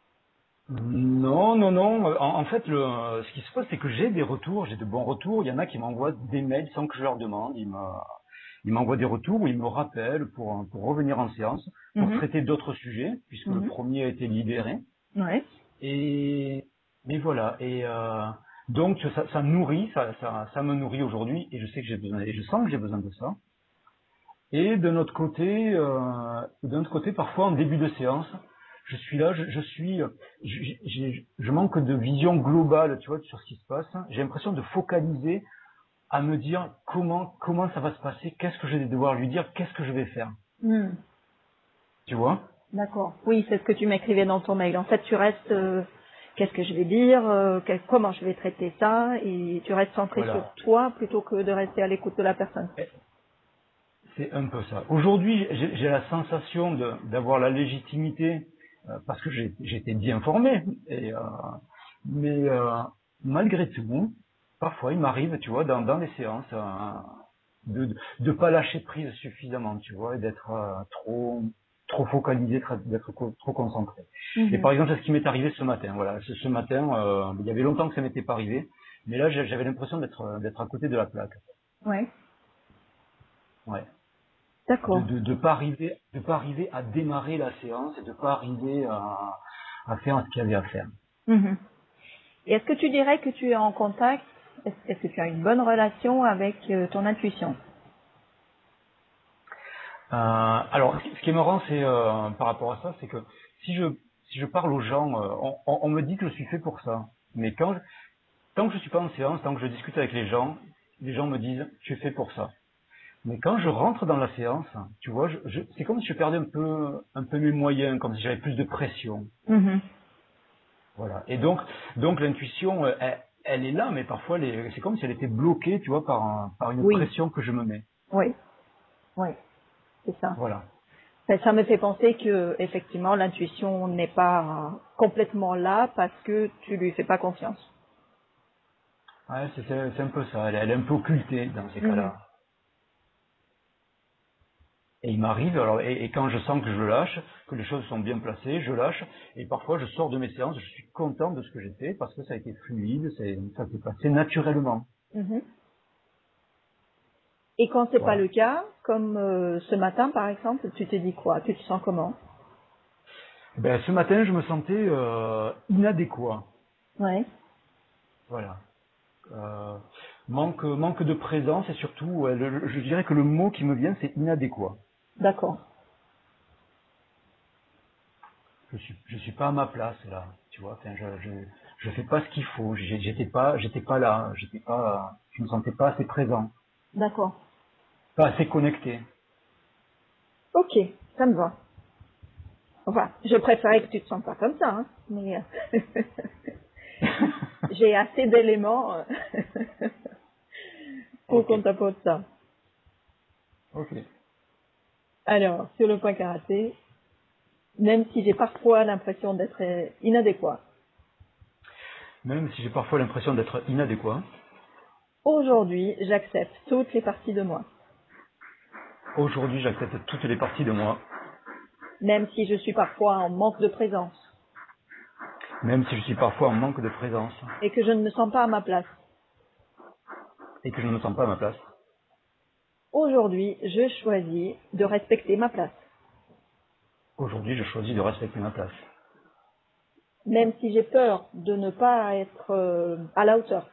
Non, non, non. En, en fait, le, ce qui se passe, c'est que j'ai des retours, j'ai de bons retours. Il y en a qui m'envoient des mails sans que je leur demande. Ils me, ils m'envoient des retours ou ils me rappellent pour, pour revenir en séance, pour Mhm. traiter d'autres sujets, puisque le Mhm. premier a été libéré. Ouais. Et, mais voilà. Et euh, donc, ça, ça nourrit, ça, ça, ça me nourrit aujourd'hui. Et je sais que j'ai besoin, et je sens que j'ai besoin de ça. Et de notre côté, euh, d'un autre côté, parfois en début de séance, je suis là, je, je suis, je, je, je manque de vision globale, tu vois, sur ce qui se passe. J'ai l'impression de focaliser, à me dire comment comment ça va se passer, qu'est-ce que je vais devoir lui dire, qu'est-ce que je vais faire, Hmm. tu vois. D'accord. Oui, c'est ce que tu m'écrivais dans ton mail. En fait, tu restes, euh, qu'est-ce que je vais dire, euh, quel- comment je vais traiter ça, et tu restes centré Voilà. sur toi plutôt que de rester à l'écoute de la personne. C'est un peu ça. Aujourd'hui, j'ai j'ai la sensation de- d'avoir la légitimité euh, parce que j'ai j'ai été bien formé. Et, euh, mais euh, malgré tout, parfois il m'arrive, tu vois, dans, dans les séances, euh, de de pas lâcher prise suffisamment, tu vois, et d'être euh, trop trop focalisé, tra- d'être co- trop concentré. Et Mhm. par exemple, c'est ce qui m'est arrivé ce matin. Voilà, ce, ce matin, euh, il y avait longtemps que ça m'était pas arrivé, mais là j'ai- j'avais l'impression d'être d'être à côté de la plaque. Ouais. Ouais. de D'accord. de de pas arriver de pas arriver à démarrer la séance et de pas arriver à à faire ce qu'il y avait à faire. Mhm. Et est-ce que tu dirais que tu es en contact, est-ce est-ce que tu as une bonne relation avec euh, ton intuition? Euh, alors ce qui est marrant c'est euh, par rapport à ça, c'est que si je si je parle aux gens, euh, on, on, on me dit que je suis fait pour ça, mais quand je, tant que je suis pas en séance, tant que je discute avec les gens, les gens me disent tu es fait pour ça. Mais quand je rentre dans la séance, tu vois, je, je, c'est comme si je perdais un peu un peu mes moyens, comme si j'avais plus de pression. Mhm. Voilà. Et donc, donc l'intuition, euh, elle, elle est là, mais parfois, elle est- c'est comme si elle était bloquée, tu vois, par, un- par une Oui. pression que je me mets. Oui. Oui. C'est ça. Voilà. Ça ça me fait penser que effectivement l'intuition n'est pas complètement là parce que tu lui fais pas confiance. Ouais, c'est, c'est, c'est un peu ça. Elle, elle est un peu occultée dans ces Mhm. cas-là. Et il m'arrive, alors, et, et quand je sens que je lâche, que les choses sont bien placées, je lâche, et parfois je sors de mes séances, je suis content de ce que j'ai fait parce que ça a été fluide, c'est, ça s'est passé naturellement. Mhm. Et quand c'est pas Voilà. le cas, comme euh, ce matin par exemple, tu te dis quoi? Tu te sens comment? Ben, ce matin, je me sentais euh, inadéquat. Ouais. Voilà. Euh, manque manque de présence et surtout, ouais, le- le- je dirais que le mot qui me vient, c'est inadéquat. D'accord. Je suis je suis pas à ma place là, tu vois. Enfin, je je je fais pas ce qu'il faut. J'ai- J'étais pas j'étais pas là. J'étais pas je me sentais pas assez présent, D'accord. pas assez connecté. Ok, ça me va. Enfin, je préférais que tu te sentes pas comme ça, hein, mais euh, j'ai assez d'éléments euh, pour Ok, qu'on t'apporte ça. ok. Alors, sur le point karaté, Même si j'ai parfois l'impression d'être euh, inadéquat. Même si j'ai parfois l'impression d'être inadéquat. Aujourd'hui, j'accepte toutes les parties de moi. Aujourd'hui, j'accepte toutes les parties de moi. Même si je suis parfois en manque de présence. Même si je suis parfois en manque de présence. Et que je ne me sens pas à ma place. Et que je ne me sens pas à ma place. Aujourd'hui, je choisis de respecter ma place. Aujourd'hui, je choisis de respecter ma place. Même si j'ai peur de ne pas être euh, à la hauteur.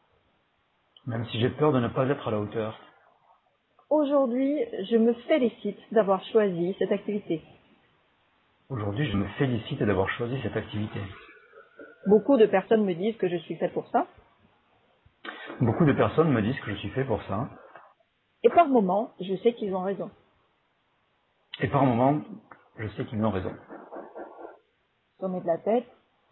Même si j'ai peur de ne pas être à la hauteur. Aujourd'hui, je me félicite d'avoir choisi cette activité. Aujourd'hui, je me félicite d'avoir choisi cette activité. Beaucoup de personnes me disent que je suis faite pour ça. Beaucoup de personnes me disent que je suis fait pour ça. Et par moments, je sais qu'ils ont raison. Et par moments, je sais qu'ils ont raison. Sommet de la tête.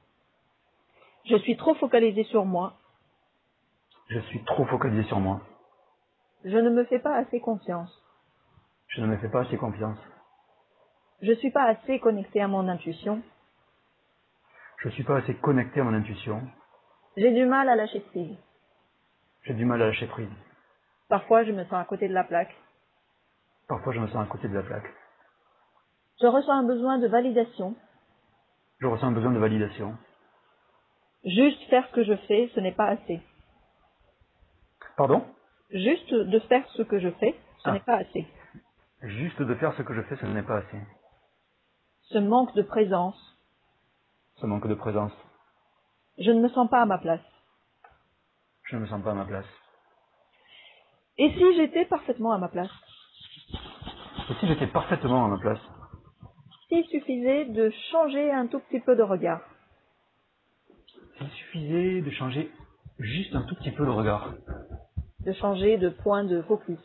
Je suis trop focalisée sur moi. Je suis trop focalisé sur moi. Je ne me fais pas assez confiance. Je ne me fais pas assez confiance. Je ne suis pas assez connectée à mon intuition. Je ne suis pas assez connecté à mon intuition. J'ai du mal à lâcher prise. J'ai du mal à lâcher prise. Parfois, je me sens à côté de la plaque. Parfois, je me sens à côté de la plaque. Je ressens un besoin de validation. Je ressens un besoin de validation. Juste faire ce que je fais, ce n'est pas assez. Pardon? Juste de faire ce que je fais, ce Ah. n'est pas assez. Juste de faire ce que je fais, ce n'est pas assez. Ce manque de présence. Ce manque de présence. Je ne me sens pas à ma place. Je ne me sens pas à ma place. Et si j'étais parfaitement à ma place? Et si j'étais parfaitement à ma place? S'il suffisait de changer un tout petit peu de regard. S'il suffisait de changer juste un tout petit peu le regard. De changer de point de focus.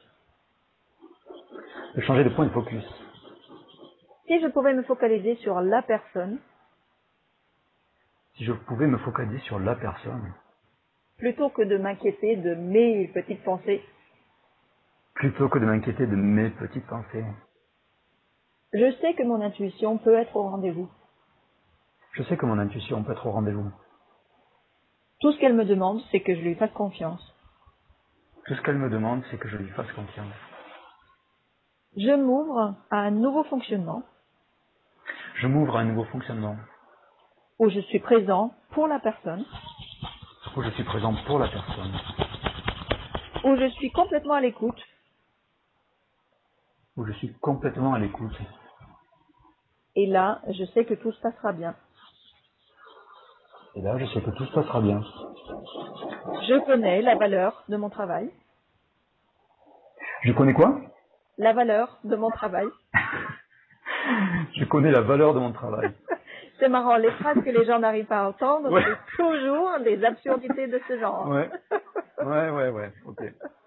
De changer de point de focus. Si je pouvais me focaliser sur la personne, Si je pouvais me focaliser sur la personne, plutôt que de m'inquiéter de mes petites pensées, plutôt que de m'inquiéter de mes petites pensées. je sais que mon intuition peut être au rendez-vous. Je sais que mon intuition peut être au rendez-vous. Tout ce qu'elle me demande, c'est que je lui fasse confiance. Tout ce qu'elle me demande, c'est que je lui fasse confiance. Je m'ouvre à un nouveau fonctionnement Je m'ouvre à un nouveau fonctionnement où je suis présent pour la personne, où je suis présent pour la personne, où je suis complètement à l'écoute, où je suis complètement à l'écoute. et là, je sais que tout se passera bien. Et là, je sais que tout se passera bien. Je connais la valeur de mon travail, Je connais quoi? la valeur de mon travail. Je connais la valeur de mon travail. C'est marrant, les phrases que les gens n'arrivent pas à entendre, Ouais. c'est toujours des absurdités de ce genre. Ouais. Ouais, ouais, ouais. Ok.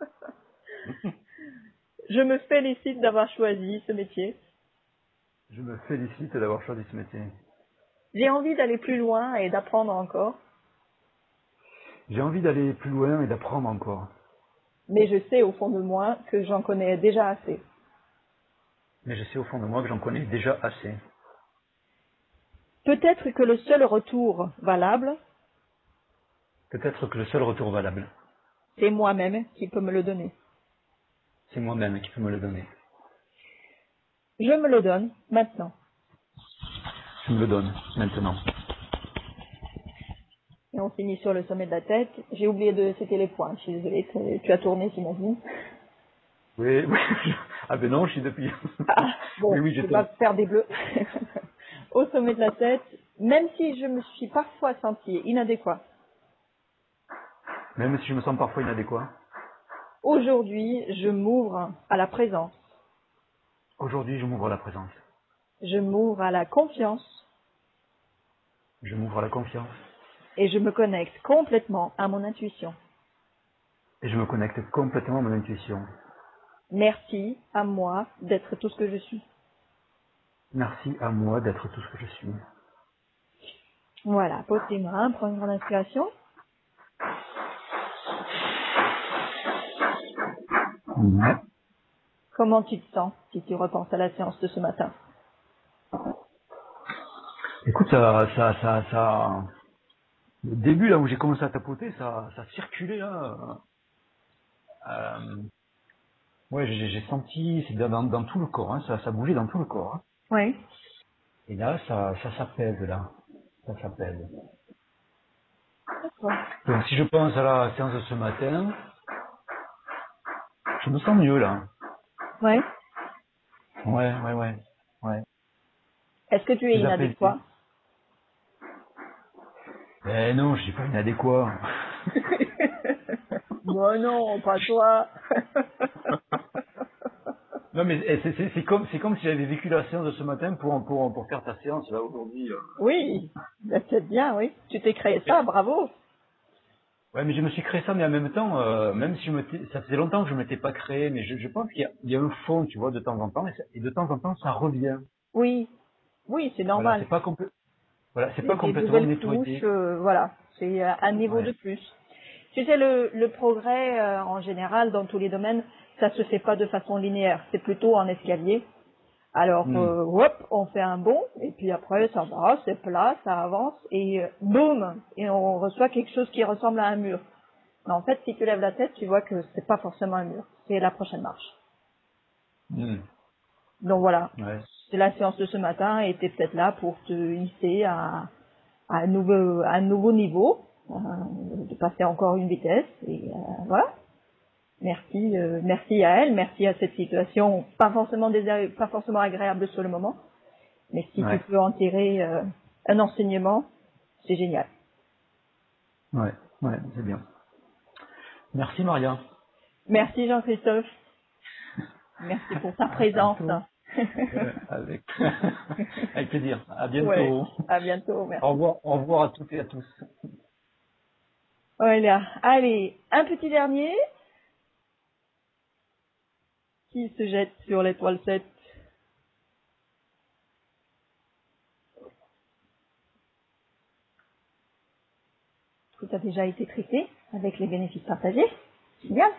Je me félicite d'avoir choisi ce métier. Je me félicite d'avoir choisi ce métier. J'ai envie d'aller plus loin et d'apprendre encore, J'ai envie d'aller plus loin et d'apprendre encore. mais je sais au fond de moi que j'en connais déjà assez. Mais je sais au fond de moi que j'en connais déjà assez. Peut-être que le seul retour valable, Peut-être que le seul retour valable, c'est moi-même qui peux me le donner. c'est moi-même qui peux me le donner. Je me le donne maintenant. Je me le donne maintenant. Et on finit sur le sommet de la tête. J'ai oublié de citer les points. Je suis désolée, tu- tu as tourné, j'imagine. Oui, oui. Ah ben non, je suis depuis. Ah, bon, Oui, oui, je j'étais. vais pas faire des bleus. Au sommet de la tête, même si je me suis parfois sentie inadéquat, Même si je me sens parfois inadéquat, aujourd'hui, je m'ouvre à la présence. aujourd'hui je m'ouvre à la présence. Je m'ouvre à la confiance Je m'ouvre à la confiance. et je me connecte complètement à mon intuition. Et je me connecte complètement à mon intuition. Merci à moi d'être tout ce que je suis. Merci à moi d'être tout ce que je suis. Voilà, pose tes mains, prends une grande inspiration. Ouais. Comment tu te sens si tu repenses à la séance de ce matin? Écoute, ça, ça, ça, ça, le début là où j'ai commencé à tapoter, ça, ça circulait là. Euh, ouais, j'ai j'ai senti, c'est dans, dans tout le corps, hein, ça, ça bougeait dans tout le corps. Hein. Oui. Et là, ça, ça s'apaise là, ça s'apaise. D'accord. Donc si je pense à la séance de ce matin, je me sens mieux là. Oui. Ouais, ouais, ouais, ouais. Est-ce que tu es Plus apaisé. inadéquat? Eh non, je suis pas inadéquat. Bon non, pas toi. Non mais eh, c'est c'est- c'est comme c'est comme si j'avais vécu la séance de ce matin pour pour pour faire ta séance là aujourd'hui. euh. Oui, ben, c'est bien, oui. Tu t'es créé ça, bravo. Ouais, mais je me suis créé ça, mais en même temps, euh, même si je me ça faisait longtemps que je m'étais pas créé, mais je, je pense qu'il y a, il y a un fond, tu vois, de temps en temps, et, ça- et de temps en temps, ça revient. Oui, oui, c'est Voilà, normal. c'est pas complè- voilà, c'est C'est pas des complètement nouvelles couches, nettoyé. euh, voilà. C'est euh, un niveau de Ouais. plus. Tu sais, le, le progrès, euh, en général, dans tous les domaines, ça se fait pas de façon linéaire. C'est plutôt en escalier. Alors, Hmm. euh, hop, on fait un bond, et puis après, ça va, c'est plat, ça avance, et euh, boum, et on reçoit quelque chose qui ressemble à un mur. Mais en fait, si tu lèves la tête, tu vois que c'est pas forcément un mur, c'est la prochaine marche. Hmm. Donc voilà, Ouais. c'est la séance de ce matin était peut-être là pour te hisser à, à un nouveau, à un nouveau niveau, euh, de passer encore une vitesse, et euh, voilà. Merci, euh, merci à elle, merci à cette situation, pas forcément désagré- pas forcément agréable sur le moment, mais si tu Ouais. peux en tirer euh, un enseignement, c'est génial. Ouais. Ouais, c'est bien. Merci Maria. Merci Jean-Christophe, merci pour ta À présence. bientôt. Ouais, avec avec plaisir. À Ouais, bientôt. à bientôt, Au merci. revoir, au revoir à toutes et à tous. Voilà, allez, un petit dernier qui se jette sur l'étoile sept. Tout a déjà été traité avec les bénéfices partagés. Génial.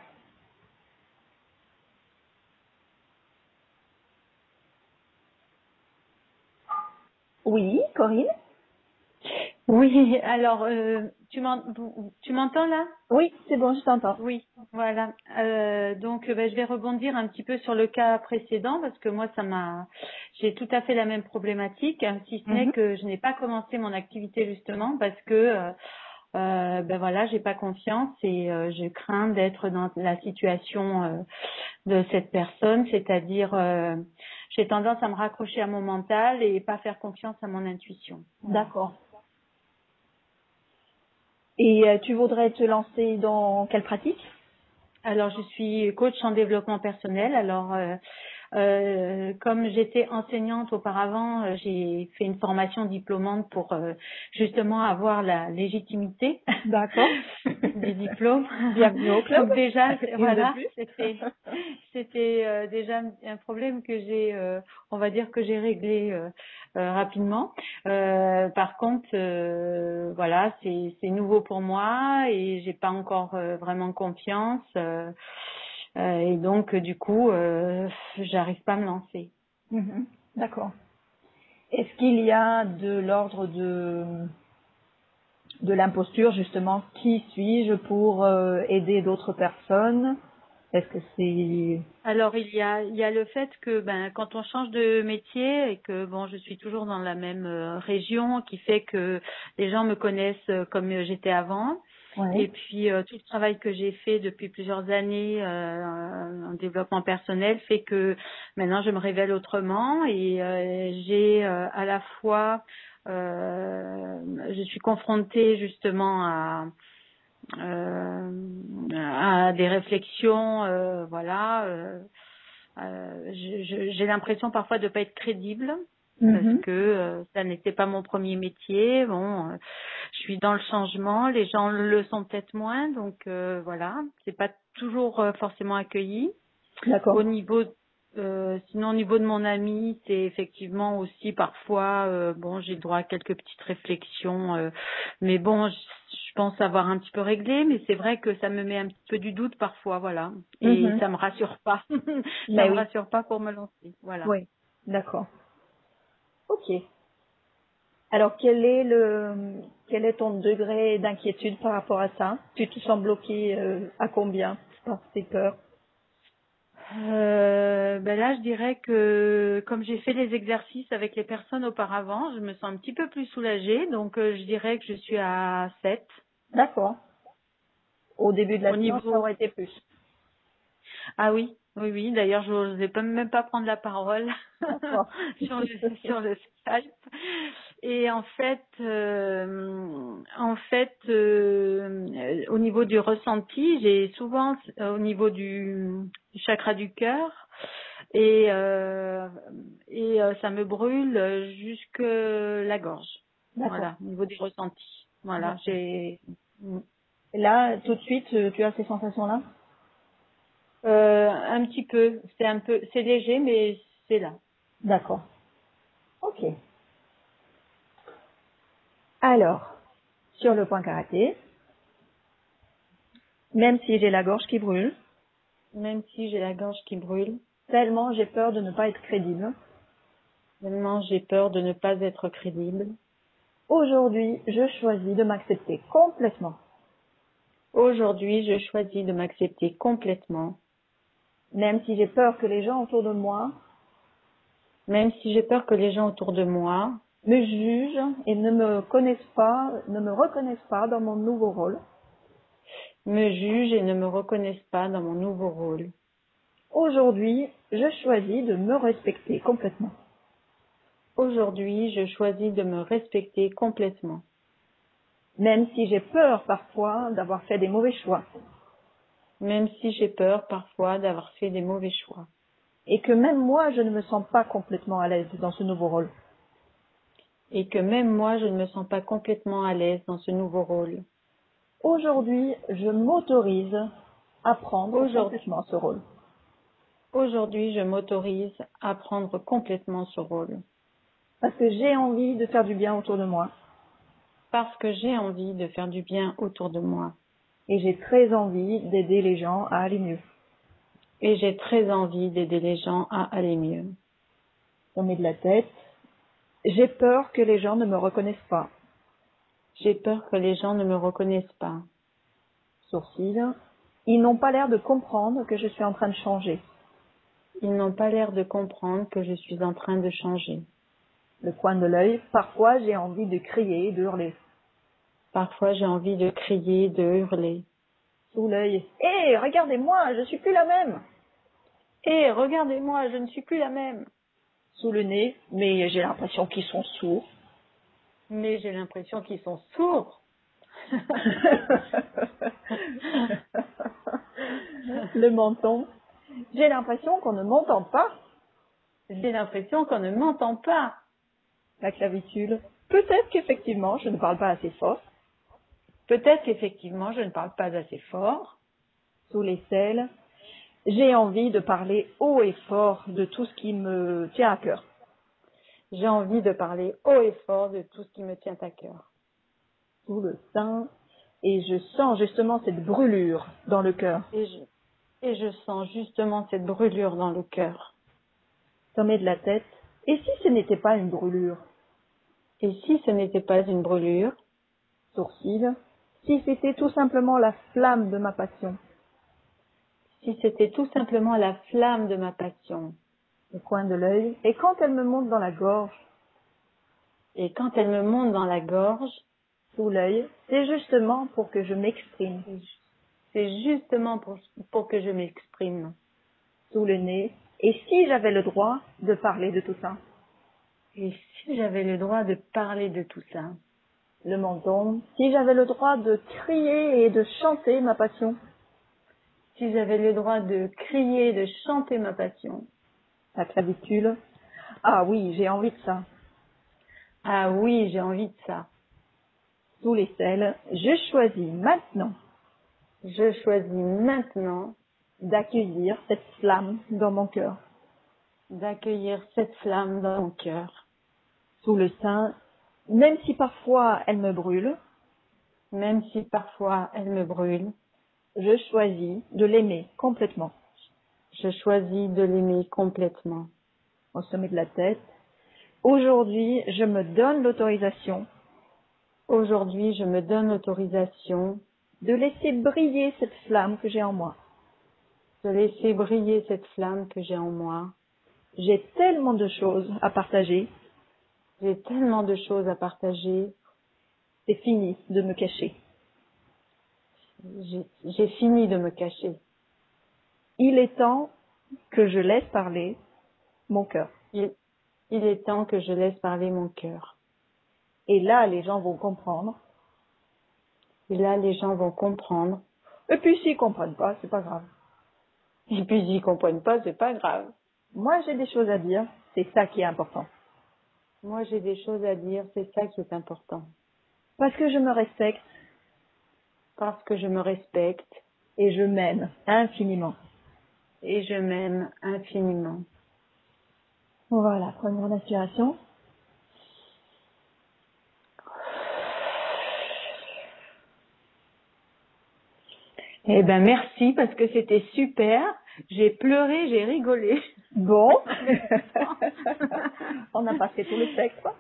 Oui, Corinne? Oui, alors euh, tu m'en- vous- tu m'entends là? Oui, c'est bon, je t'entends. Oui, voilà. Euh, donc euh, ben, je vais rebondir un petit peu sur le cas précédent parce que moi ça m'a j'ai tout à fait la même problématique, hein, si ce n'est Mhm. que je n'ai pas commencé mon activité justement parce que euh, euh, ben voilà, j'ai pas confiance et euh, je crains d'être dans la situation euh, de cette personne, c'est-à-dire euh, j'ai tendance à me raccrocher à mon mental et pas faire confiance à mon intuition. Voilà. D'accord. Et euh, tu voudrais te lancer dans quelle pratique? Alors, je suis coach en développement personnel. Alors, euh, euh, comme j'étais enseignante auparavant, euh, j'ai fait une formation diplômante pour euh, justement avoir la légitimité D'accord. du diplôme. Bienvenue au club. Donc déjà, Une de voilà, plus. c'était c'était euh, déjà un problème que j'ai, euh, on va dire que j'ai réglé euh, euh, rapidement. Euh, par contre, euh, voilà, c'est c'est nouveau pour moi et j'ai pas encore euh, vraiment confiance. euh, euh, et donc, euh, du coup, euh, j'arrive pas à me lancer. Mhm. D'accord. Est-ce qu'il y a de l'ordre de de l'imposture justement? Qui suis-je pour euh, aider d'autres personnes? Est-ce que c'est... Alors il y a il y a le fait que ben quand on change de métier et que bon je suis toujours dans la même euh, région qui fait que les gens me connaissent euh, comme euh, j'étais avant et Ouais. puis euh, tout le travail que j'ai fait depuis plusieurs années euh, en développement personnel fait que maintenant je me révèle autrement et euh, j'ai euh, à la fois euh, je suis confrontée justement à euh, à des réflexions, euh, voilà. Euh, euh, je- je- j'ai l'impression parfois de pas être crédible parce Mhm. que euh, ça n'était pas mon premier métier. Bon, euh, je suis dans le changement, les gens le sont peut-être moins, donc euh, voilà, c'est pas toujours euh, forcément accueilli. Au D'accord. niveau euh, sinon au niveau de mon ami, c'est effectivement aussi parfois euh, bon j'ai le droit à quelques petites réflexions, euh, mais bon je, je pense avoir un petit peu réglé, mais c'est vrai que ça me met un petit peu du doute parfois, voilà, et Mhm. ça me rassure pas, ça Mais me oui. rassure pas pour me lancer, voilà. Oui. D'accord. Ok. Alors, quel est le, quel est ton degré d'inquiétude par rapport à ça? Tu te sens bloqué euh, à combien par tes peurs? Euh, ben là, je dirais que comme j'ai fait les exercices avec les personnes auparavant, je me sens un petit peu plus soulagée. Donc, euh, je dirais que je suis à sept. D'accord. Au début de la Au séance, ça niveau... aurait été plus. Ah oui, oui, oui. D'ailleurs, je n'osais pas, même pas prendre la parole D'accord. sur le sur le Skype. Et en fait, euh, en fait, euh, au niveau du ressenti, j'ai souvent euh, au niveau du, du chakra du cœur et euh, et euh, ça me brûle jusque la gorge. D'accord. Voilà, au niveau des ressentis. Voilà, D'accord. j'ai Et là, tout de suite, euh, tu as ces sensations-là? euh, un petit peu. C'est un peu, c'est léger, mais c'est là. D'accord. Ok. Alors, sur le point karaté, même si j'ai la gorge qui brûle, Même si j'ai la gorge qui brûle, tellement j'ai peur de ne pas être crédible, tellement j'ai peur de ne pas être crédible. aujourd'hui, je choisis de m'accepter complètement, Aujourd'hui, je choisis de m'accepter complètement, même si j'ai peur que les gens autour de moi même si j'ai peur que les gens autour de moi me jugent et ne me connaissent pas, ne me reconnaissent pas dans mon nouveau rôle. me jugent et ne me reconnaissent pas dans mon nouveau rôle. Aujourd'hui, je choisis de me respecter complètement, Aujourd'hui, je choisis de me respecter complètement, même si j'ai peur parfois d'avoir fait des mauvais choix même si j'ai peur parfois d'avoir fait des mauvais choix. et que même moi, je ne me sens pas complètement à l'aise dans ce nouveau rôle. Et que même moi, je ne me sens pas complètement à l'aise dans ce nouveau rôle. Aujourd'hui, je m'autorise à prendre Aujourd'hui, complètement ce rôle. aujourd'hui, je m'autorise à prendre complètement ce rôle. Parce que j'ai envie de faire du bien autour de moi. Parce que j'ai envie de faire du bien autour de moi. Et j'ai très envie d'aider les gens à aller mieux. Et j'ai très envie d'aider les gens à aller mieux. Sommet de la tête. J'ai peur que les gens ne me reconnaissent pas. J'ai peur que les gens ne me reconnaissent pas. Sourcils. Ils n'ont pas l'air de comprendre que je suis en train de changer. Ils n'ont pas l'air de comprendre que je suis en train de changer. Le coin de l'œil. Parfois, j'ai envie de crier et de hurler. Parfois, j'ai envie de crier, de hurler. Sous l'œil. Hé, regardez-moi, je suis plus la même. Hé, regardez-moi, je ne suis plus la même. Sous le nez, mais j'ai l'impression qu'ils sont sourds. Mais j'ai l'impression qu'ils sont sourds. Le menton. J'ai l'impression qu'on ne m'entend pas. J'ai l'impression qu'on ne m'entend pas. La clavicule. Peut-être qu'effectivement, je ne parle pas assez fort. Peut-être qu'effectivement, je ne parle pas assez fort. Sous l'aisselle. J'ai envie de parler haut et fort de tout ce qui me tient à cœur. J'ai envie de parler haut et fort de tout ce qui me tient à cœur. Sous le sein. Et je sens justement cette brûlure dans le cœur. Et je, et je sens justement cette brûlure dans le cœur. Sommet de la tête. Et si ce n'était pas une brûlure? Et si ce n'était pas une brûlure? Sourcils. Si c'était tout simplement la flamme de ma passion. Si c'était tout simplement la flamme de ma passion. Le coin de l'œil. Et quand elle me monte dans la gorge, Et quand elle me monte dans la gorge, sous l'œil, c'est justement pour que je m'exprime. c'est justement pour, pour que je m'exprime. Sous le nez. Et si j'avais le droit de parler de tout ça? Et si j'avais le droit de parler de tout ça? Le menton. Si j'avais le droit de crier et de chanter ma passion? Si j'avais le droit de crier, de chanter ma passion? La clavicule. Ah oui, j'ai envie de ça. Ah oui, j'ai envie de ça. Sous l'aisselle. Je choisis maintenant Je choisis maintenant d'accueillir cette flamme dans mon cœur. d'accueillir cette flamme dans mon cœur. Sous le sein. Même si parfois elle me brûle, Même si parfois elle me brûle, je choisis de l'aimer complètement. je choisis de l'aimer complètement. Au sommet de la tête. Aujourd'hui, je me donne l'autorisation Aujourd'hui, je me donne l'autorisation de laisser briller cette flamme que j'ai en moi. de laisser briller cette flamme que j'ai en moi. J'ai tellement de choses à partager, J'ai tellement de choses à partager. c'est fini de me cacher. J'ai j'ai fini de me cacher. Il est temps que je laisse parler mon cœur. Il, il est temps que je laisse parler mon cœur. Et là, les gens vont comprendre. Et là, les gens vont comprendre. Et puis s'ils comprennent pas, c'est pas grave. Et puis, s'ils comprennent pas, c'est pas grave. Moi, j'ai des choses à dire, c'est ça qui est important. Moi, j'ai des choses à dire, c'est ça qui est important. Parce que je me respecte Parce que je me respecte et je m'aime infiniment. et je m'aime infiniment. Voilà, première respiration. Eh ben, merci parce que c'était super. J'ai pleuré, j'ai rigolé. Bon, on a passé tout le spectre.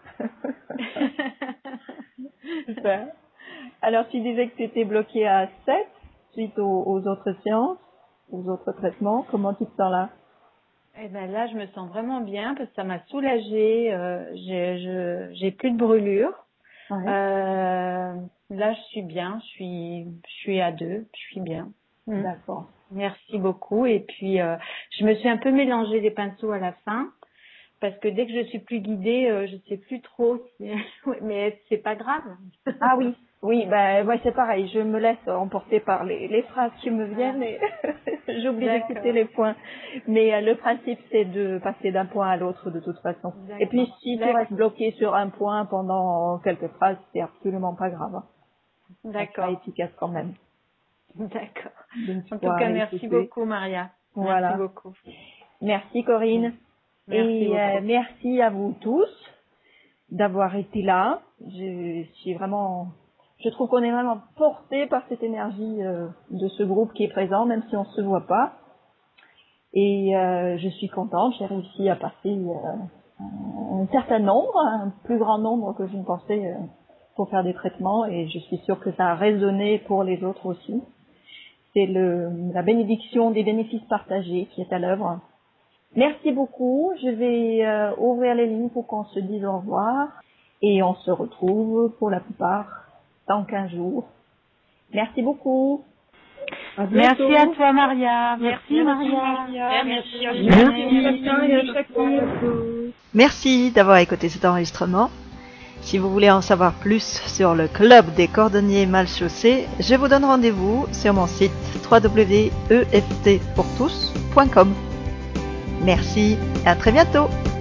Super. Alors, tu disais que tu étais bloqué à sept suite aux, aux autres séances, aux autres traitements. Comment tu te sens là? Eh ben là, je me sens vraiment bien parce que ça m'a soulagée. Euh, j'ai, je, j'ai plus de brûlure. Ouais. Euh, là, je suis bien. Je suis, je suis à deux. Je suis bien. Mm. D'accord. Merci beaucoup. Et puis, euh, je me suis un peu mélangé les pinceaux à la fin parce que dès que je suis plus guidée, euh, je sais plus trop. Si... Ouais, mais c'est pas grave. Ah oui, oui, ben ouais, c'est pareil. Je me laisse emporter par les, les phrases qui me viennent et j'oublie D'accord. d'écouter les points. Mais euh, le principe, c'est de passer d'un point à l'autre de toute façon. Et puis, si tu D'accord. restes bloqué sur un point pendant quelques phrases, c'est absolument pas grave. hein. Ça sera D'accord. efficace quand même. D'accord. Donc, tu En tout pourras cas, merci réécouter. beaucoup, Maria. Voilà. Merci beaucoup. Merci Corinne. Merci et beaucoup. euh, merci à vous tous d'avoir été là. Je suis vraiment, je trouve qu'on est vraiment porté par cette énergie euh, de ce groupe qui est présent, même si on se voit pas. Et euh, je suis contente. J'ai réussi à passer euh, un certain nombre, un plus grand nombre que je ne pensais euh, pour faire des traitements. Et je suis sûre que ça a résonné pour les autres aussi. C'est le, la bénédiction des bénéfices partagés qui est à l'œuvre. Merci beaucoup. Je vais euh, ouvrir les lignes pour qu'on se dise au revoir. Et on se retrouve pour la plupart dans quinze jours. Merci beaucoup. À bientôt. Merci à toi, Maria. Merci, Merci, Maria. Maria. Merci à Merci, Maria, Jacqueline. Merci d'avoir écouté cet enregistrement. Si vous voulez en savoir plus sur le club des cordonniers mal chaussés, je vous donne rendez-vous sur mon site w w w point e f t pour tous point com. Merci et à très bientôt.